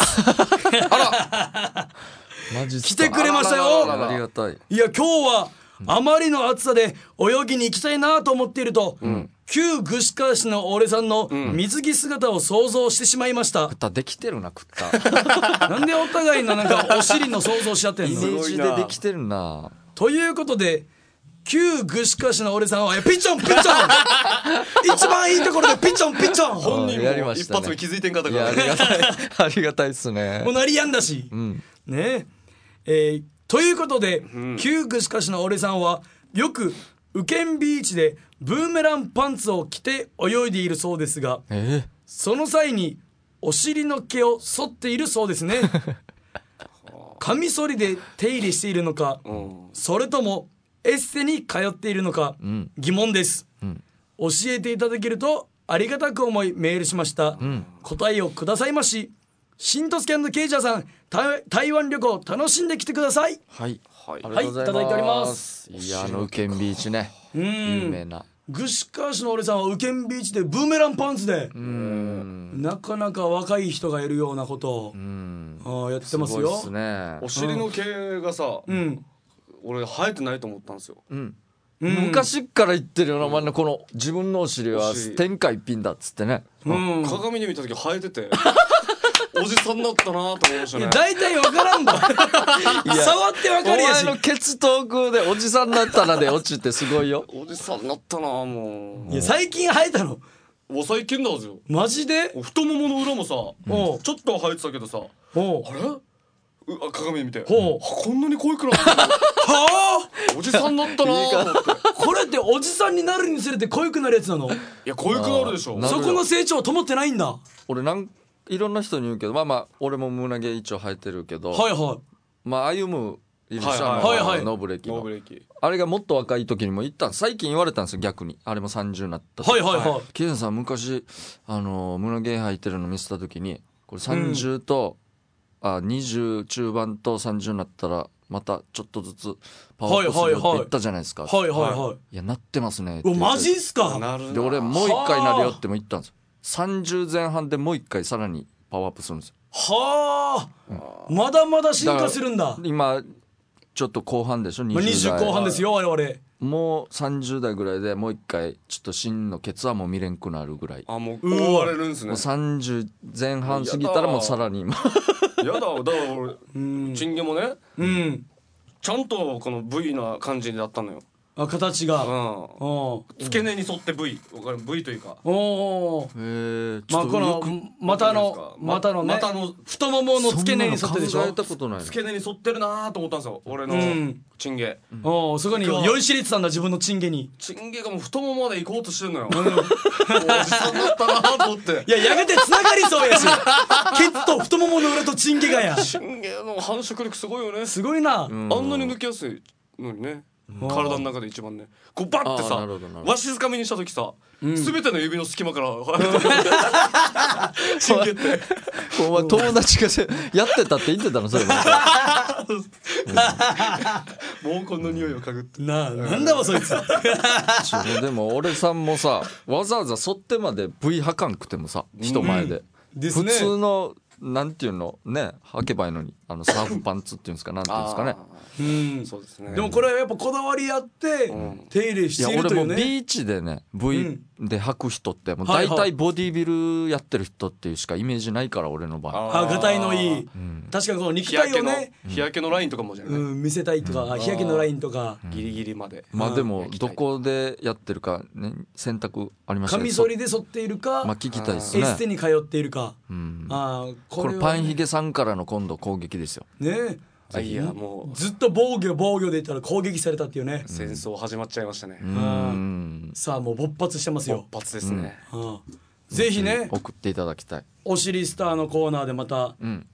マジ来てくれましたよ。 ありがたい。 いや今日はあまりの暑さで泳ぎに行きたいなと思っていると、旧串川市の俺さんの水着姿を想像してしまいました。 食ったできてるな食ったなんでお互いのなんかお尻の想像しちゃってんの。 イメージでできてるな。 ということで旧串川市の俺さんはピチョンピチョン一番いいところでピチョンピチョン。 本人も一発目気づいてんかったから、ね、 ありがたいっすね。 もう鳴りやんだし、ねということで、旧串川市の俺さんはよくウケンビーチでブーメランパンツを着て泳いでいるそうですが、その際にお尻の毛を剃っているそうですね。カミソリで手入れしているのか、それともエッセに通っているのか、疑問です、教えていただけるとありがたく思いメールしました、答えをくださいまし。シントスキャンのケイジャーさん、台湾旅行楽しんできてください。 はい、 はい、いただいております。 いやウケンビーチね、有名な串川市の俺さんはウケンビーチでブーメランパンツでなかなか若い人がいるようなことをやってますよ。 すごいっすね。 お尻の毛がさ、俺生えてないと思ったんですよ、 昔から言ってるよな、お前のこの自分のお尻は天下一品だっつってね、 鏡で見た時生えてておじさんだったなと思いましたね。 大体分からんだ触って分かるやし。 お前のケツトークでおじさんだったなで落ちてすごいよ。 おじさんだったなもう。 いや最近生えたの。 最近だぞ。 マジで。 太ももの裏もさ、ちょっとは生えてたけどさ、あれ鏡で見て、こんなに濃いくなったはあおじさんだったなと思って。 これっておじさんになるにつれて濃くなるやつなの。いや濃くなるでしょ。 そこの成長を保ってないんだ。 俺いろんな人に言うけど、まあ俺も胸毛一応生えてるけど、まあ歩むいるし、ノブレキのあれがもっと若い時にも言ったん、最近言われたんですよ逆に。あれも30になった時、ケイさん昔胸毛生えてるの見せた時に、これ30と、20中盤と30になったらまたちょっとずつパワーアップするよって言ったじゃないですか。いやなってますねって。 マジっすか。 で俺もう一回なるよっても言ったんですよ。30前半でもう一回さらにパワーアップするんですよ。 はあ、まだまだ進化するんだ。 今ちょっと後半でしょ、 20後半ですよ我々。 もう30代ぐらいでもう一回ちょっと真のケツはもう見れんくなるぐらい。 もう覆われるんですね。 もう30前半過ぎたらもうさらに今やだから俺チンゲもね、ちゃんとこの V な感じだったのよ。 形が付け根に沿って V というか、 まあこの股のね太ももの付け根に沿ってでしょ。 付け根に沿ってるなと思ったんですよ俺のチンゲ。 そこに酔いしれてたんだ自分のチンゲに。 チンゲがもう太ももまで行こうとしてんのよ。おじさんだったなと思って。 いややがて繋がりそうやしケツと太ももの裏とチンゲがや。 チンゲの繁殖力すごいよね。 すごいな。 あんなに抜きやすいのにね。体の中で一番ね、こうバッてさわしづかみにした時さ、全ての指の隙間からチンゲってお前友達がやってたって言ってたのそれ。もうこんな匂いを嗅ぐってなんだわそいつ。 でも俺さんもさわざわざ剃ってまで V はかんくてもさ人前で、普通のなんていうのね履けばいいのにサーフパンツっていうんですか、なんていうんですかね。 そうですね。 でもこれはやっぱこだわりあって手入れしているというね。 いや俺もビーチでね V で履く人ってもう大体ボディビルやってる人っていうしかイメージないから俺の場合。 がたいのいい、確かにこの肉体をね日焼けのラインとかもじゃない、 見せたいとか日焼けのラインとかギリギリまで。 まあでもどこでやってるかね選択ありましたね。 カミソリで剃っているか、 まあ聞きたいですね。 エステに通っているか。 これパンヒゲさんからの今度攻撃ですよね。 いやもうずっと防御で言ったら攻撃されたっていうね。 戦争始まっちゃいましたね。 さあもう勃発してますよ。 勃発ですね。 ぜひね送っていただきたい。 お尻スターのコーナーでまた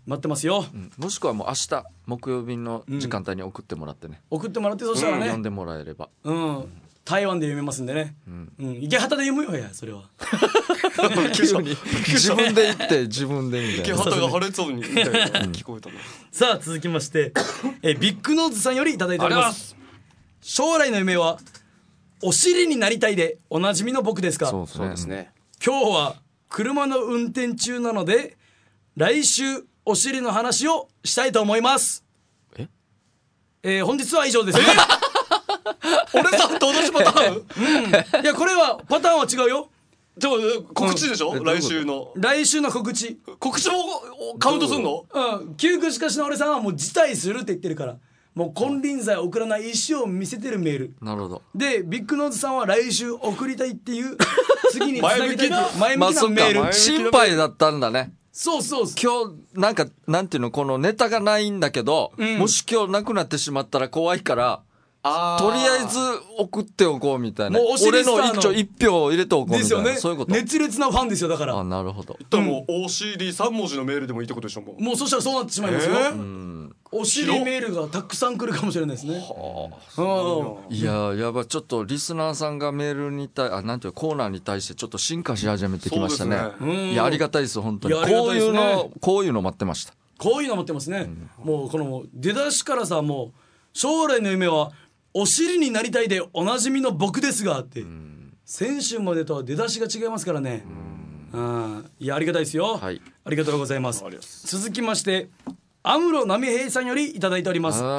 待ってますよ、 もしくはもう明日木曜日の時間帯に送ってもらってね、 送ってもらって、そしたらね、 読んでもらえれば、 台湾で読めますんでね、池畑で読むよや、それは急に自分で言って自分でみたいな、 池畑が破裂音にみたいな聞こえたのさあ続きましてビッグノーズさんよりいただいております。将来の夢はお尻になりたいでおなじみの僕ですが、 そうですね。 今日は車の運転中なので来週お尻の話をしたいと思います。本日は以上です。 俺さんと同じパターンいやこれはパターンは違うよ。 でも告知でしょ、来週の告知もカウントすんの？ 窮屈しかしの俺さんはもう辞退するって言ってるから、もう金輪際送らない意思を見せてるメール。 なるほど。 でビッグノーズさんは来週送りたいっていう次につなげたい前向きなメール。 心配だったんだね。 そう今日なんかなんていうの、このネタがないんだけど、もし今日なくなってしまったら怖いから、とりあえず送っておこうみたいな。もう俺の一票入れておこうみたいな。ですよね。そういうこと。 熱烈なファンですよだから。 なるほど。 でも OCD3 文字のメールでもいいってことでしょ。もうそしたらそうなってしまいますよ。お尻メールがたくさん来るかもしれないですね。 いややばい、ちょっとリスナーさんがメールになんていうコーナーに対してちょっと進化し始めてきましたね。いやありがたいです本当に。こういうの待ってました。 こういうの待ってますね。もうこの出だしからさ、もう将来の夢はお尻になりたいでおなじみの僕ですがって、先週までとは出だしが違いますからね。いやありがたいですよ、はい、ありがとうございます。続きまして安室奈美平さんよりいただいております。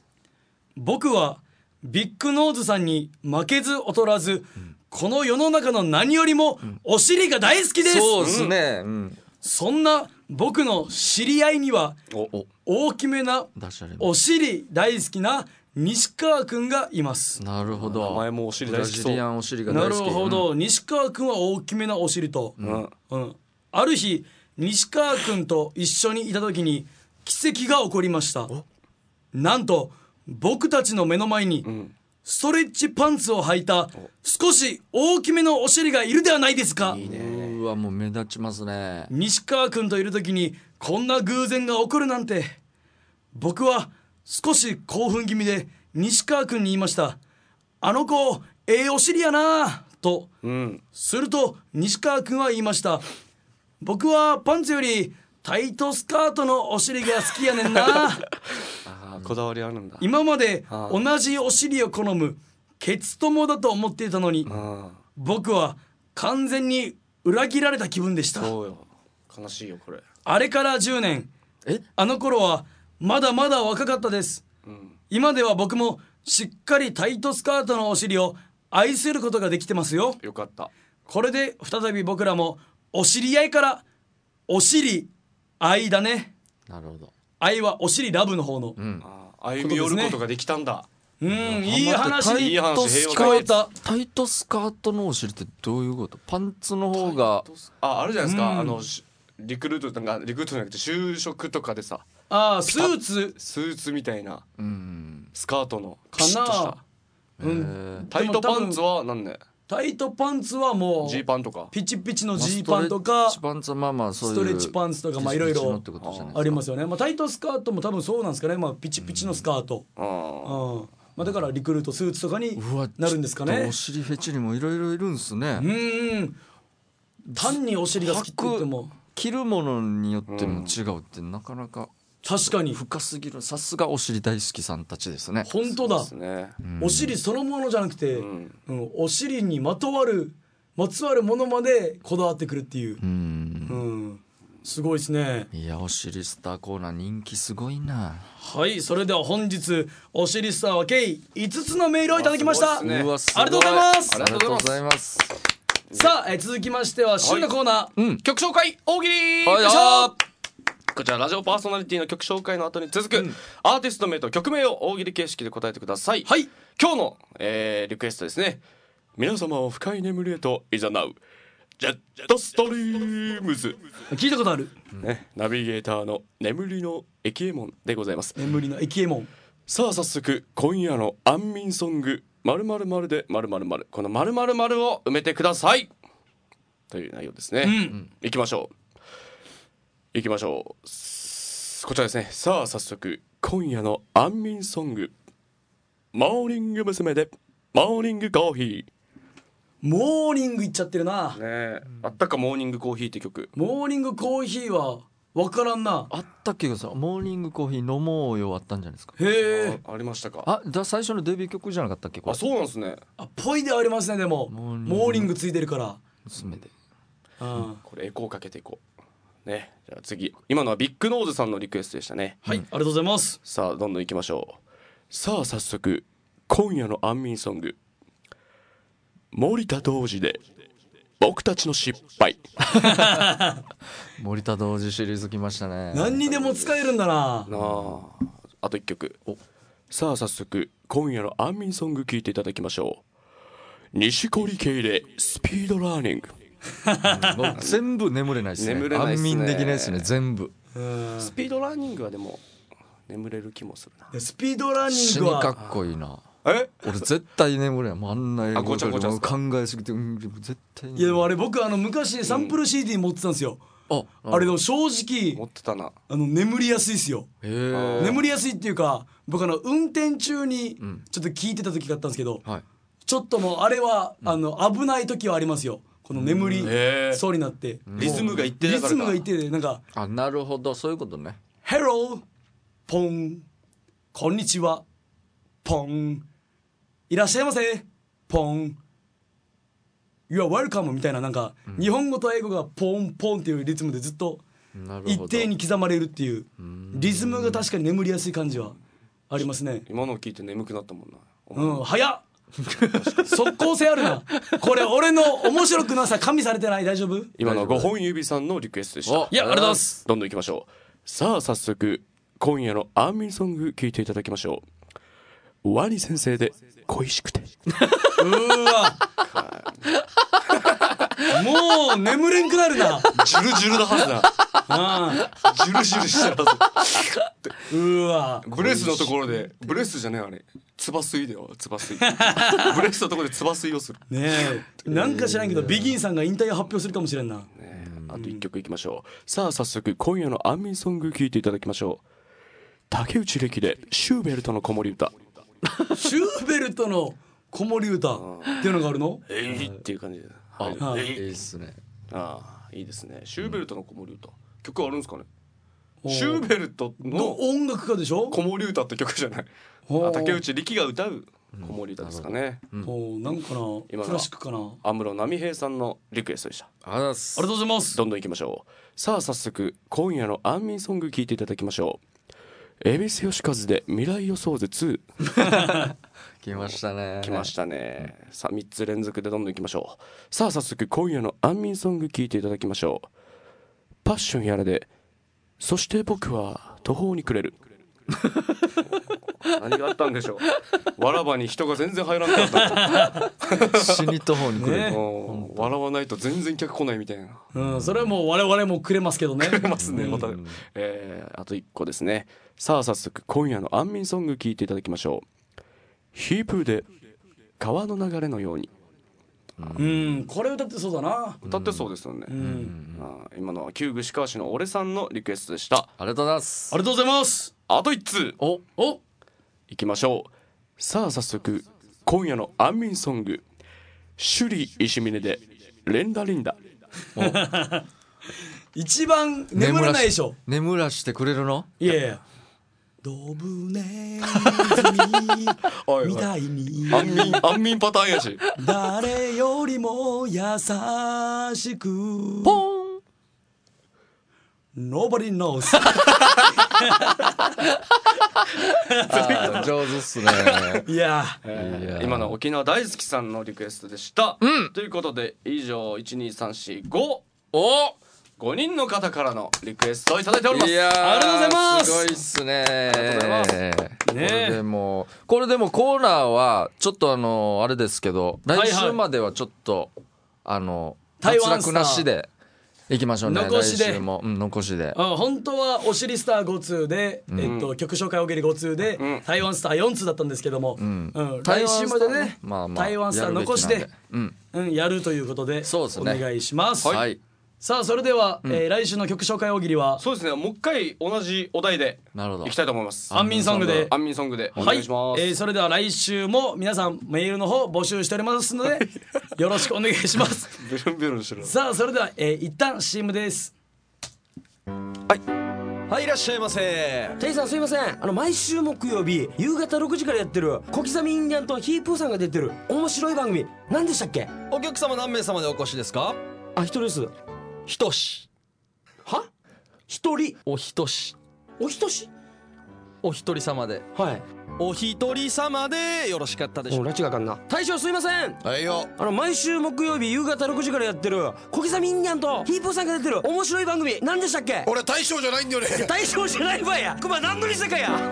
僕はビッグノーズさんに負けず劣らず、この世の中の何よりもお尻が大好きです。 そうですね、 そんな僕の知り合いには大きめなお尻大好きな西川くんがいます。 なるほど。 名前もお尻大好きそう。 なるほど、西川くんは大きめなお尻と、ある日西川くんと一緒にいた時に奇跡が起こりました。なんと僕たちの目の前にストレッチパンツを履いた少し大きめのお尻がいるではないですか。 いいね。うわもう目立ちますね。 西川くんといる時にこんな偶然が起こるなんて。僕は少し興奮気味で西川くんに言いました。あの子お尻やなと、すると西川くんは言いました。僕はパンツよりタイトスカートのお尻が好きやねんな。 こだわりあるんだ。 今まで同じお尻を好むケツ友だと思っていたのに、僕は完全に裏切られた気分でした。 そうよ、悲しいよこれ。 あれから10年、あの頃はまだまだ若かったです、今では僕もしっかりタイトスカートのお尻を愛することができてますよ。 よかった。 これで再び僕らもお知り合いからお尻愛だね。 なるほど。 愛はお尻ラブの方の、 歩み寄ることができたんだ。 いい話。 いい話。 聞こえた。タイトスカートのお尻ってどういうこと？パンツの方があるじゃないですか。リクルートじゃなくて就職とかでさ、 スーツみたいな、スカートのかな。 タイトパンツは何ね。 タイトパンツはもうジーパンとかピチピチのジーパンとか、 ストレッチパンツはストレッチパンツとかいろいろありますよね。タイトスカートも多分そうなんですかね。ピチピチのスカート、だからリクルートスーツとかになるんですかね。 お尻フェチにもいろいろいるんですね。 単にお尻が好きって言っても着るものによっても違うってなかなか確かに深すぎる。さすがお尻大好きさんたちですね。 本当だ、お尻そのものじゃなくて、お尻にまつわるものまでこだわってくるっていう、すごいですね。 いやお尻スターコーナー人気すごいな。 はい、それでは本日お尻スターは計5つのメールをいただきました。ありがとうございます。 ありがとうございます。 さあ、続きましては旬のコーナー、 曲紹介大喜利。 よいしょ。 こちらラジオパーソナリティの曲紹介の後に続く、アーティスト名と曲名を大喜利形式で答えてください。今日の、リクエストですね。皆様を深い眠りへと誘うジェットストリームズ。 聞いたことある、 ナビゲーターの眠りの駅右衛門でございます。 眠りの駅右衛門。 さあ早速今夜の安眠ソング〇〇〇で〇〇〇、この〇〇〇を埋めてくださいという内容ですね。いきましょう。 こちらですね。さあ早速今夜の安眠ソング、モーニング娘。でモーニングコーヒー。 モーニングいっちゃってるな。 ねえ、あったかモーニングコーヒーって曲。 モーニングコーヒーは分からんな。 あったっけどさ、モーニングコーヒー飲もうよあったんじゃないですか。 へえ。 ありましたか。 最初のデビュー曲じゃなかったっけこれ。 あ、そうなんですね。 ぽいではありますね。でもモーニングついてるから。 娘で。 これエコーかけていこうね。じゃあ次、今のはビッグノーズさんのリクエストでしたね。 はい、ありがとうございます。 さあどんどんいきましょう。さあ早速今夜の安眠ソング、森田童子で僕たちの失敗。 森田童子シリーズ来ましたね。 何にでも使えるんだな。 あと1曲。さあ早速今夜の安眠ソング聴いていただきましょう。錦織圭でスピードラーニング。 もう全部眠れないですね。 眠れないっすね。 安眠できないですね全部。 スピードラーニングはでも眠れる気もするな。 スピードラーニ死ングはにかっこいいな。 俺絶対眠れない。もうあんな映画ごちゃごちゃ考えすぎて、絶対に。 いやでもあれ僕昔サンプル CD 持ってたんですよ。あれでも正直持ってたな。 眠りやすいですよ。眠りやすいっていうか、僕運転中にちょっと聞いてた時があったんですけど、ちょっともうあれは危ない時はありますよ。この眠りそうになってリズムが一定だからか。 リズムが一定でなんかなるほど、そういうことね。 ヘローポンこんにちはポンいらっしゃいませポン You are welcome みたいな、なんか日本語と英語がポンポンっていうリズムでずっと一定に刻まれるっていうリズムが確かに眠りやすい感じはありますね。 今のを聞いて眠くなったもんな。 早っ。即効性あるな。これ俺の面白くなさ加味されてない？大丈夫？ 今のは5本指さんのリクエストでした。 いや、ありがとうございます。 どんどんいきましょう。さあ早速今夜の安眠ソング聴いていただきましょう。ワニ先生で恋しくて。 わもう眠れんくなるな。 ジュルジュルなはずだ。ジュルジュルしてるはず。 わブレスのところで、ブレスじゃねえあれ、つば吸いだよ、つば吸い。ブレスのところでつば吸いをするねえ。なんか知らんけどビギンさんが引退を発表するかもしれんな。 あと1曲いきましょう。さあ早速今夜の安眠ソング聴いていただきましょう。竹内力でシューベルトの子守歌。 シューベルトの子守歌っていうのがあるの？ っていう感じで。 いいっすね。 いいですね。シューベルトの子守歌、曲あるんですかね。シューベルトの音楽家でしょ。 子守歌って曲じゃない。竹内力が歌う子守歌ですかね。 なんかな、クラシックかな。 安室奈美平さんのリクエストでした。 ありがとうございます。 どんどんいきましょう。さあ早速今夜の安眠ソング聴いていただきましょう。恵比寿吉和で未来予想図2。 来ましたね。 来ましたね。さあ3つ連続でどんどんいきましょう。さあ早速今夜の安眠ソング聴いていただきましょう。パッションやらでそして僕は途方に暮れる。何があったんでしょう。わらばに人が全然入らなかった。 死に途方に暮れる。 笑わないと全然客来ないみたいな。 それはもう我々もくれますけどね。 くれますね。またあと1個ですね。さあ早速今夜の安眠ソング聴いていただきましょう。ヒープーで川の流れのように。 これ歌ってそうだな。 歌ってそうですよね。今のは旧具志川市の俺さんのリクエストでした。 ありがとうございます。 ありがとうございます。 あと1通いきましょう。さあ早速今夜の安眠ソング、首里石峰でレンダリンダ。 一番眠れないでしょ。 眠らしてくれるの？ いやいや、ドブネズミみたいに安眠パターンやし、 誰よりも優しくポン Nobody knows 上手っすね。 いや、 今の沖縄大好きさんのリクエストでした。ということで以上12345人の方からのリクエストをいただいております。 いやありがとうございます。 すごいっすね。 ありがとうございますこれでもコーナーはちょっとあれですけど、来週まではちょっと台湾脱落なしでいきましょうね。 残しで来週も残しで。 本当はおしりスター5通で、曲紹介おげり5通で、台湾スター4通だったんですけども、来週までね、台湾スター残してやるということで、お願いします。 はい。 さあそれでは、来週の曲紹介大喜利はそうですね、もう一回同じお題でいきたいと思います。 安眠ソングでお願いします。 それでは来週も皆さんメールの方募集しておりますのでよろしくお願いしますベロンベロンしてる。 さあそれでは、一旦 CM です。 はい、いらっしゃいませ。 テイさんすいません、毎週木曜日夕方6時からやってる小刻みインディアンとヒープーさんが出てる面白い番組何でしたっけ？ お客様何名様でお越しですか？ 一人です。 ひとし。 は？一人？ おひとし。 おひとし？ お一人様で。 はい。 お一人様でよろしかったでしょうか？ 拉致があかんな。大将すいません。 はいよ。 毎週木曜日夕方6時からやってる小刻みインディアンとヒープーさんが出てる面白い番組何でしたっけ？ 俺大将じゃないんだよね。 大将じゃないわや。クマ何のにせかや。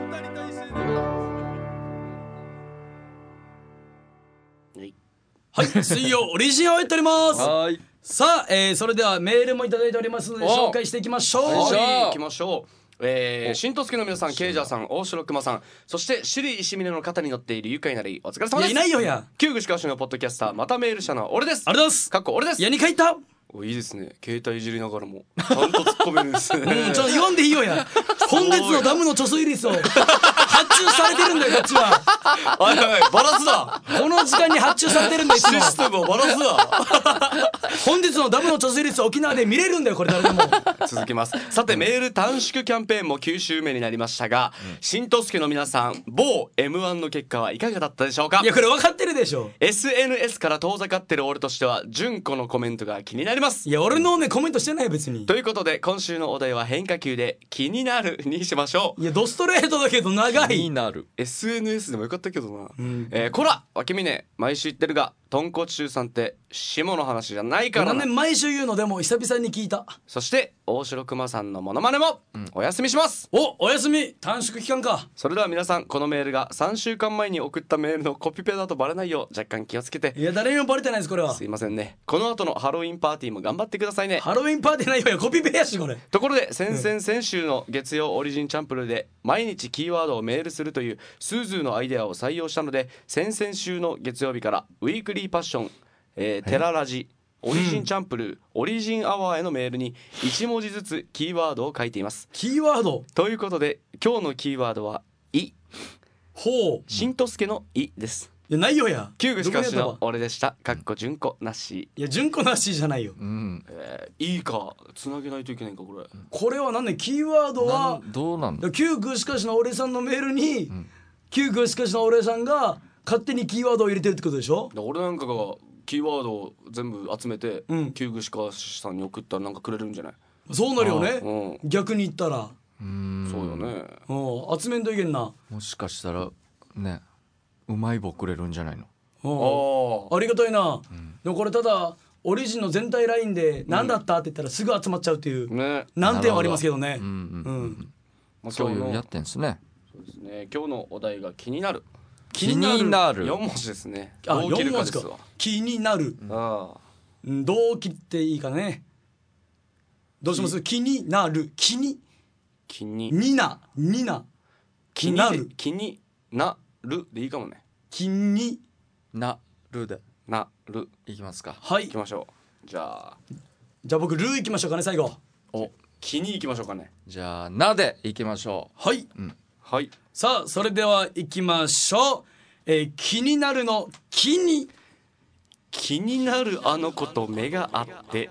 はい水曜オリジンをやっております。 はい。 さあ、それではメールもいただいておりますので紹介していきましょう。 はい、行きましょう。新とすけの皆さん、ケイジャーさん、大城熊さん、そして首里石峰の肩に乗っている愉快なりお疲れ様です。 いないよや。 旧串川市のポッドキャスター、またメールしたのは俺です。 ありがとうございます。 かっこ俺です。 やに書いた。 いいですね、携帯いじりながらもちゃんと突っ込めるんですねちょっと読んでいいよや。本日のダムの貯水率を発注されてるんだよこっちは。 はいはい、バラすだ。 この時間に発注されてるんだよ。 システムをバラすだ。 本日のダムの貯水率は沖縄で見れるんだよこれ誰でも。 続きます。さてメール短縮キャンペーンも9週目になりましたが、新とすけの皆さん、某 M1 の結果はいかがだったでしょうか？ いやこれ分かってるでしょ。 SNS から遠ざかってる俺としては純子のコメントが気になります。 いや俺のねコメントしてないよ別に。 ということで今週のお題は変化球で気になるにしましょう。 いやドストレートだけど長い。 気になる。 SNS でもよかったけどな。こら脇峰毎週言ってるが豚骨臭さんって下の話じゃないからな。 なんで毎週言うの？でも久々に聞いた。 そして大城熊さんのモノマネもお休みします。 お休み短縮期間か。 それでは皆さん、このメールが3週間前に送ったメールのコピペだとバレないよう若干気をつけて。 いや誰にもバレてないですこれは。 すいませんね。この後のハロウィンパーティーも頑張ってくださいね。 ハロウィンパーティーないよや、コピペやしこれ。 ところで先週の月曜オリジンチャンプルーで毎日キーワードをメールするというスーズーのアイデアを採用したので、先々週の月曜日からウィークリーパッション、テララジオリジンチャンプルー、オリジンアワーへのメールに1文字ずつキーワードを書いています。 キーワードということで今日のキーワードは「い」。 ほう。 しんとすけの「い」です。 いやないよや。 旧具しかしの俺でした。かっこ純子なし。 いや純子なしじゃないよ。 いいかつなげないといけないんかこれ。 これはなんでキーワードはどうなんだ。 旧具しかしの俺さんのメールに、旧具しかしの俺さんが勝手にキーワードを入れてるってことでしょ。 俺なんかがキーワードを全部集めて、旧具しかしさんに送ったらなんかくれるんじゃない？ そうなるよね。逆に言ったらそうよね。 集めんといけんな。 もしかしたらね、うまい棒くれるんじゃないの？ ありがたいな。でもこれただオリジンの全体ラインで何だったって言ったらすぐ集まっちゃうっていう難点はありますけどね。 そういうやってんすね。 そうですね。今日のお題が気になる。 気になる。 4文字ですね。 あ、4文字か。気になる。どう切っていいかね。どうします？気になる。気になる。 気になるでいいかもね。 気になるでなるいきますか。 はい、 行きましょう。じゃあ僕ルー行きましょうかね最後。 気に行きましょうかね。 じゃあなでいきましょう。はい、 はい。 さあそれでは行きましょう。気になるの気になるあの子と目が合って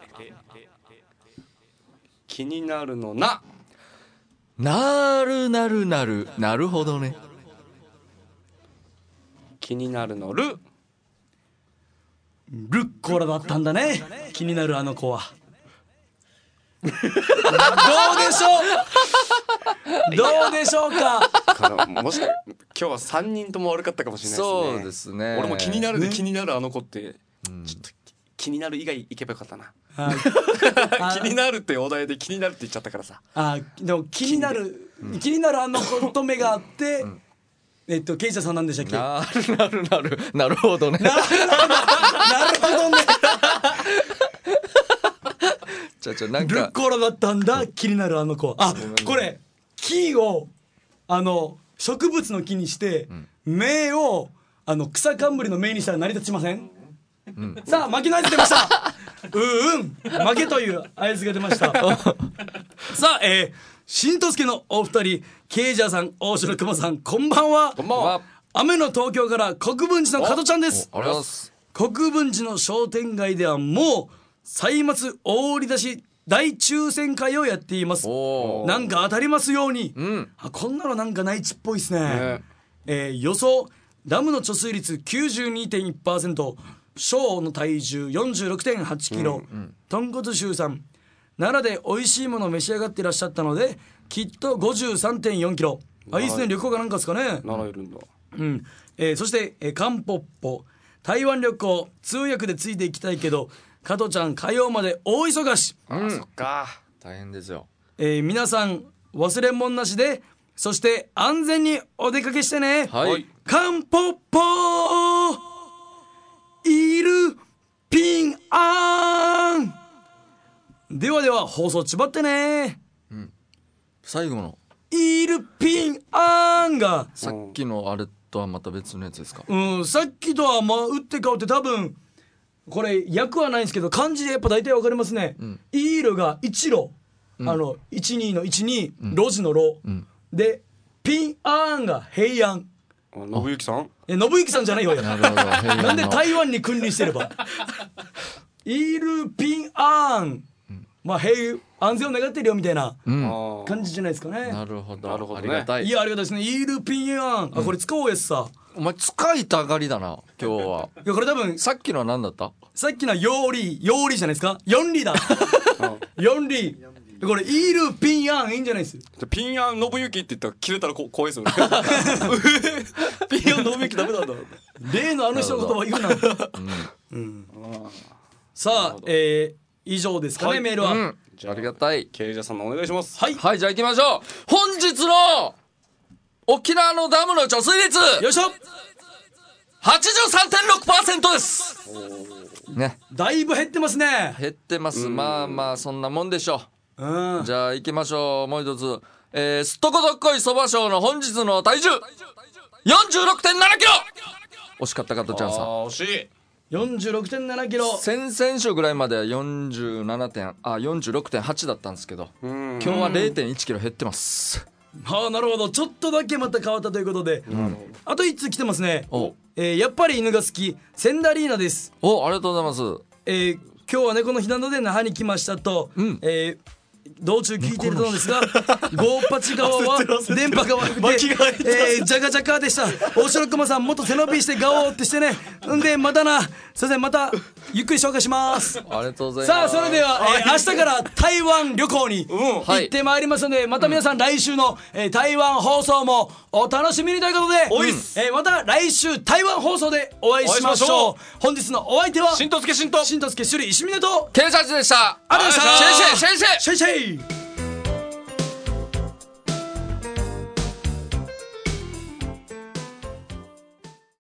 気になるのなるほどね。 気になるのルッコラだったんだね。気になるあの子はどうでしょうか。 もしか今日は3人とも悪かったかもしれないですね。 そうですね。 俺も気になるで気になるあの子って、ちょっと気になる以外いけばよかったな。気になるってお題で気になるって言っちゃったからさ。 でも気になるあの子と目があって、ケイチャさんなんでしたっけ？ なるほどね。 なるほどね。 なんかルッコラだったんだ。気になるあの子。これ木を植物の木にして、芽を草冠の芽にしたら成り立ちません？さあ巻きの合図出ました。 負けという合図が出ましたさあ新とすけのお二人ケイジャーさん大城熊さんこんばんは。 こんばんは。 雨の東京から国分寺の加トちゃんです。 ありがとうございます。 国分寺の商店街ではもう歳末大売り出し大抽選会をやっています。なんか当たりますように、こんなのなんか内地っぽいですね。予想ダムの貯水率 92.1%、 小の体重 46.8 キロ、豚骨臭さん奈良で美味しいものを召し上がっていらっしゃったのできっと 53.4 キロ。いいですね、旅行かなんかですかね。 奈良いるんだ。 そしてカンポッポ台湾旅行通訳でついていきたいけど加トちゃん火曜まで大忙し。 そっか、 大変ですよ。 皆さん忘れ物なしでそして安全にお出かけしてね。カンポッポイルピンアン。ではでは放送ちばってね。 最後のイルピンアンがさっきのあれとはまた別のやつですか。 さっきとは打って変わって多分これ訳はないんですけど漢字でやっぱ大体わかりますね。イールが一路、12の12、路地の路、でピンアンが平安。 信之さん？ 信之さんじゃないよ。なんで台湾に君臨してればイールピンアン、平安全を願ってるよみたいな感じじゃないですかね。 なるほど、 ね、 ありがたい。 いやありがたいですね。イールピンアン、これ使おうやつさ。 お前使いたがりだな今日は。 いやこれ多分さっきのは何だった？ さっきのはヨーリーじゃないですか。4リだ4リこれイールピンアンいいんじゃないです。 ピンアン信之って言ったら切れたら怖いですよねピンアン信之ダメなんだ。 例のあの人の言葉言うな。さあ以上ですかね、メールは。 ありがたい。 ケイジャーさんのお願いします。 はい、じゃあ行きましょう。本日の沖縄のダムの貯水率よいしょ 83.6% ですね。 だいぶ減ってますね。 減ってます。まあそんなもんでしょう。じゃあ行きましょう。もう一つ、すっとこどっこいそば賞の本日の体重 46.7 キロ。惜しかった加トちゃんさん。 惜しい。 46.7 キロ。 先々週ぐらいまでは46.8 だったんですけど、今日は 0.1 キロ減ってます。 なるほど。ちょっとだけまた変わったということで、あと1通来てますね。やっぱり犬が好きセンダリーナです。 ありがとうございます。 今日は猫の日なので那覇に来ましたと、道中聞いているのですが58側は電波が悪くてジャガジャカでした。大城熊さんもっと背伸びしてガオーってしてね。んでまたな、すいません、またゆっくり紹介します。 ありがとうございます。 さあそれでは、明日から台湾旅行に行ってまいりますので、また皆さん来週の、台湾放送もお楽しみにということで、また来週台湾放送でお会いしましょう。本日のお相手は新とすけ首里石峰と警察でした。 ありがとうございました。 シェイシェイシェイシェイシェイシェイ。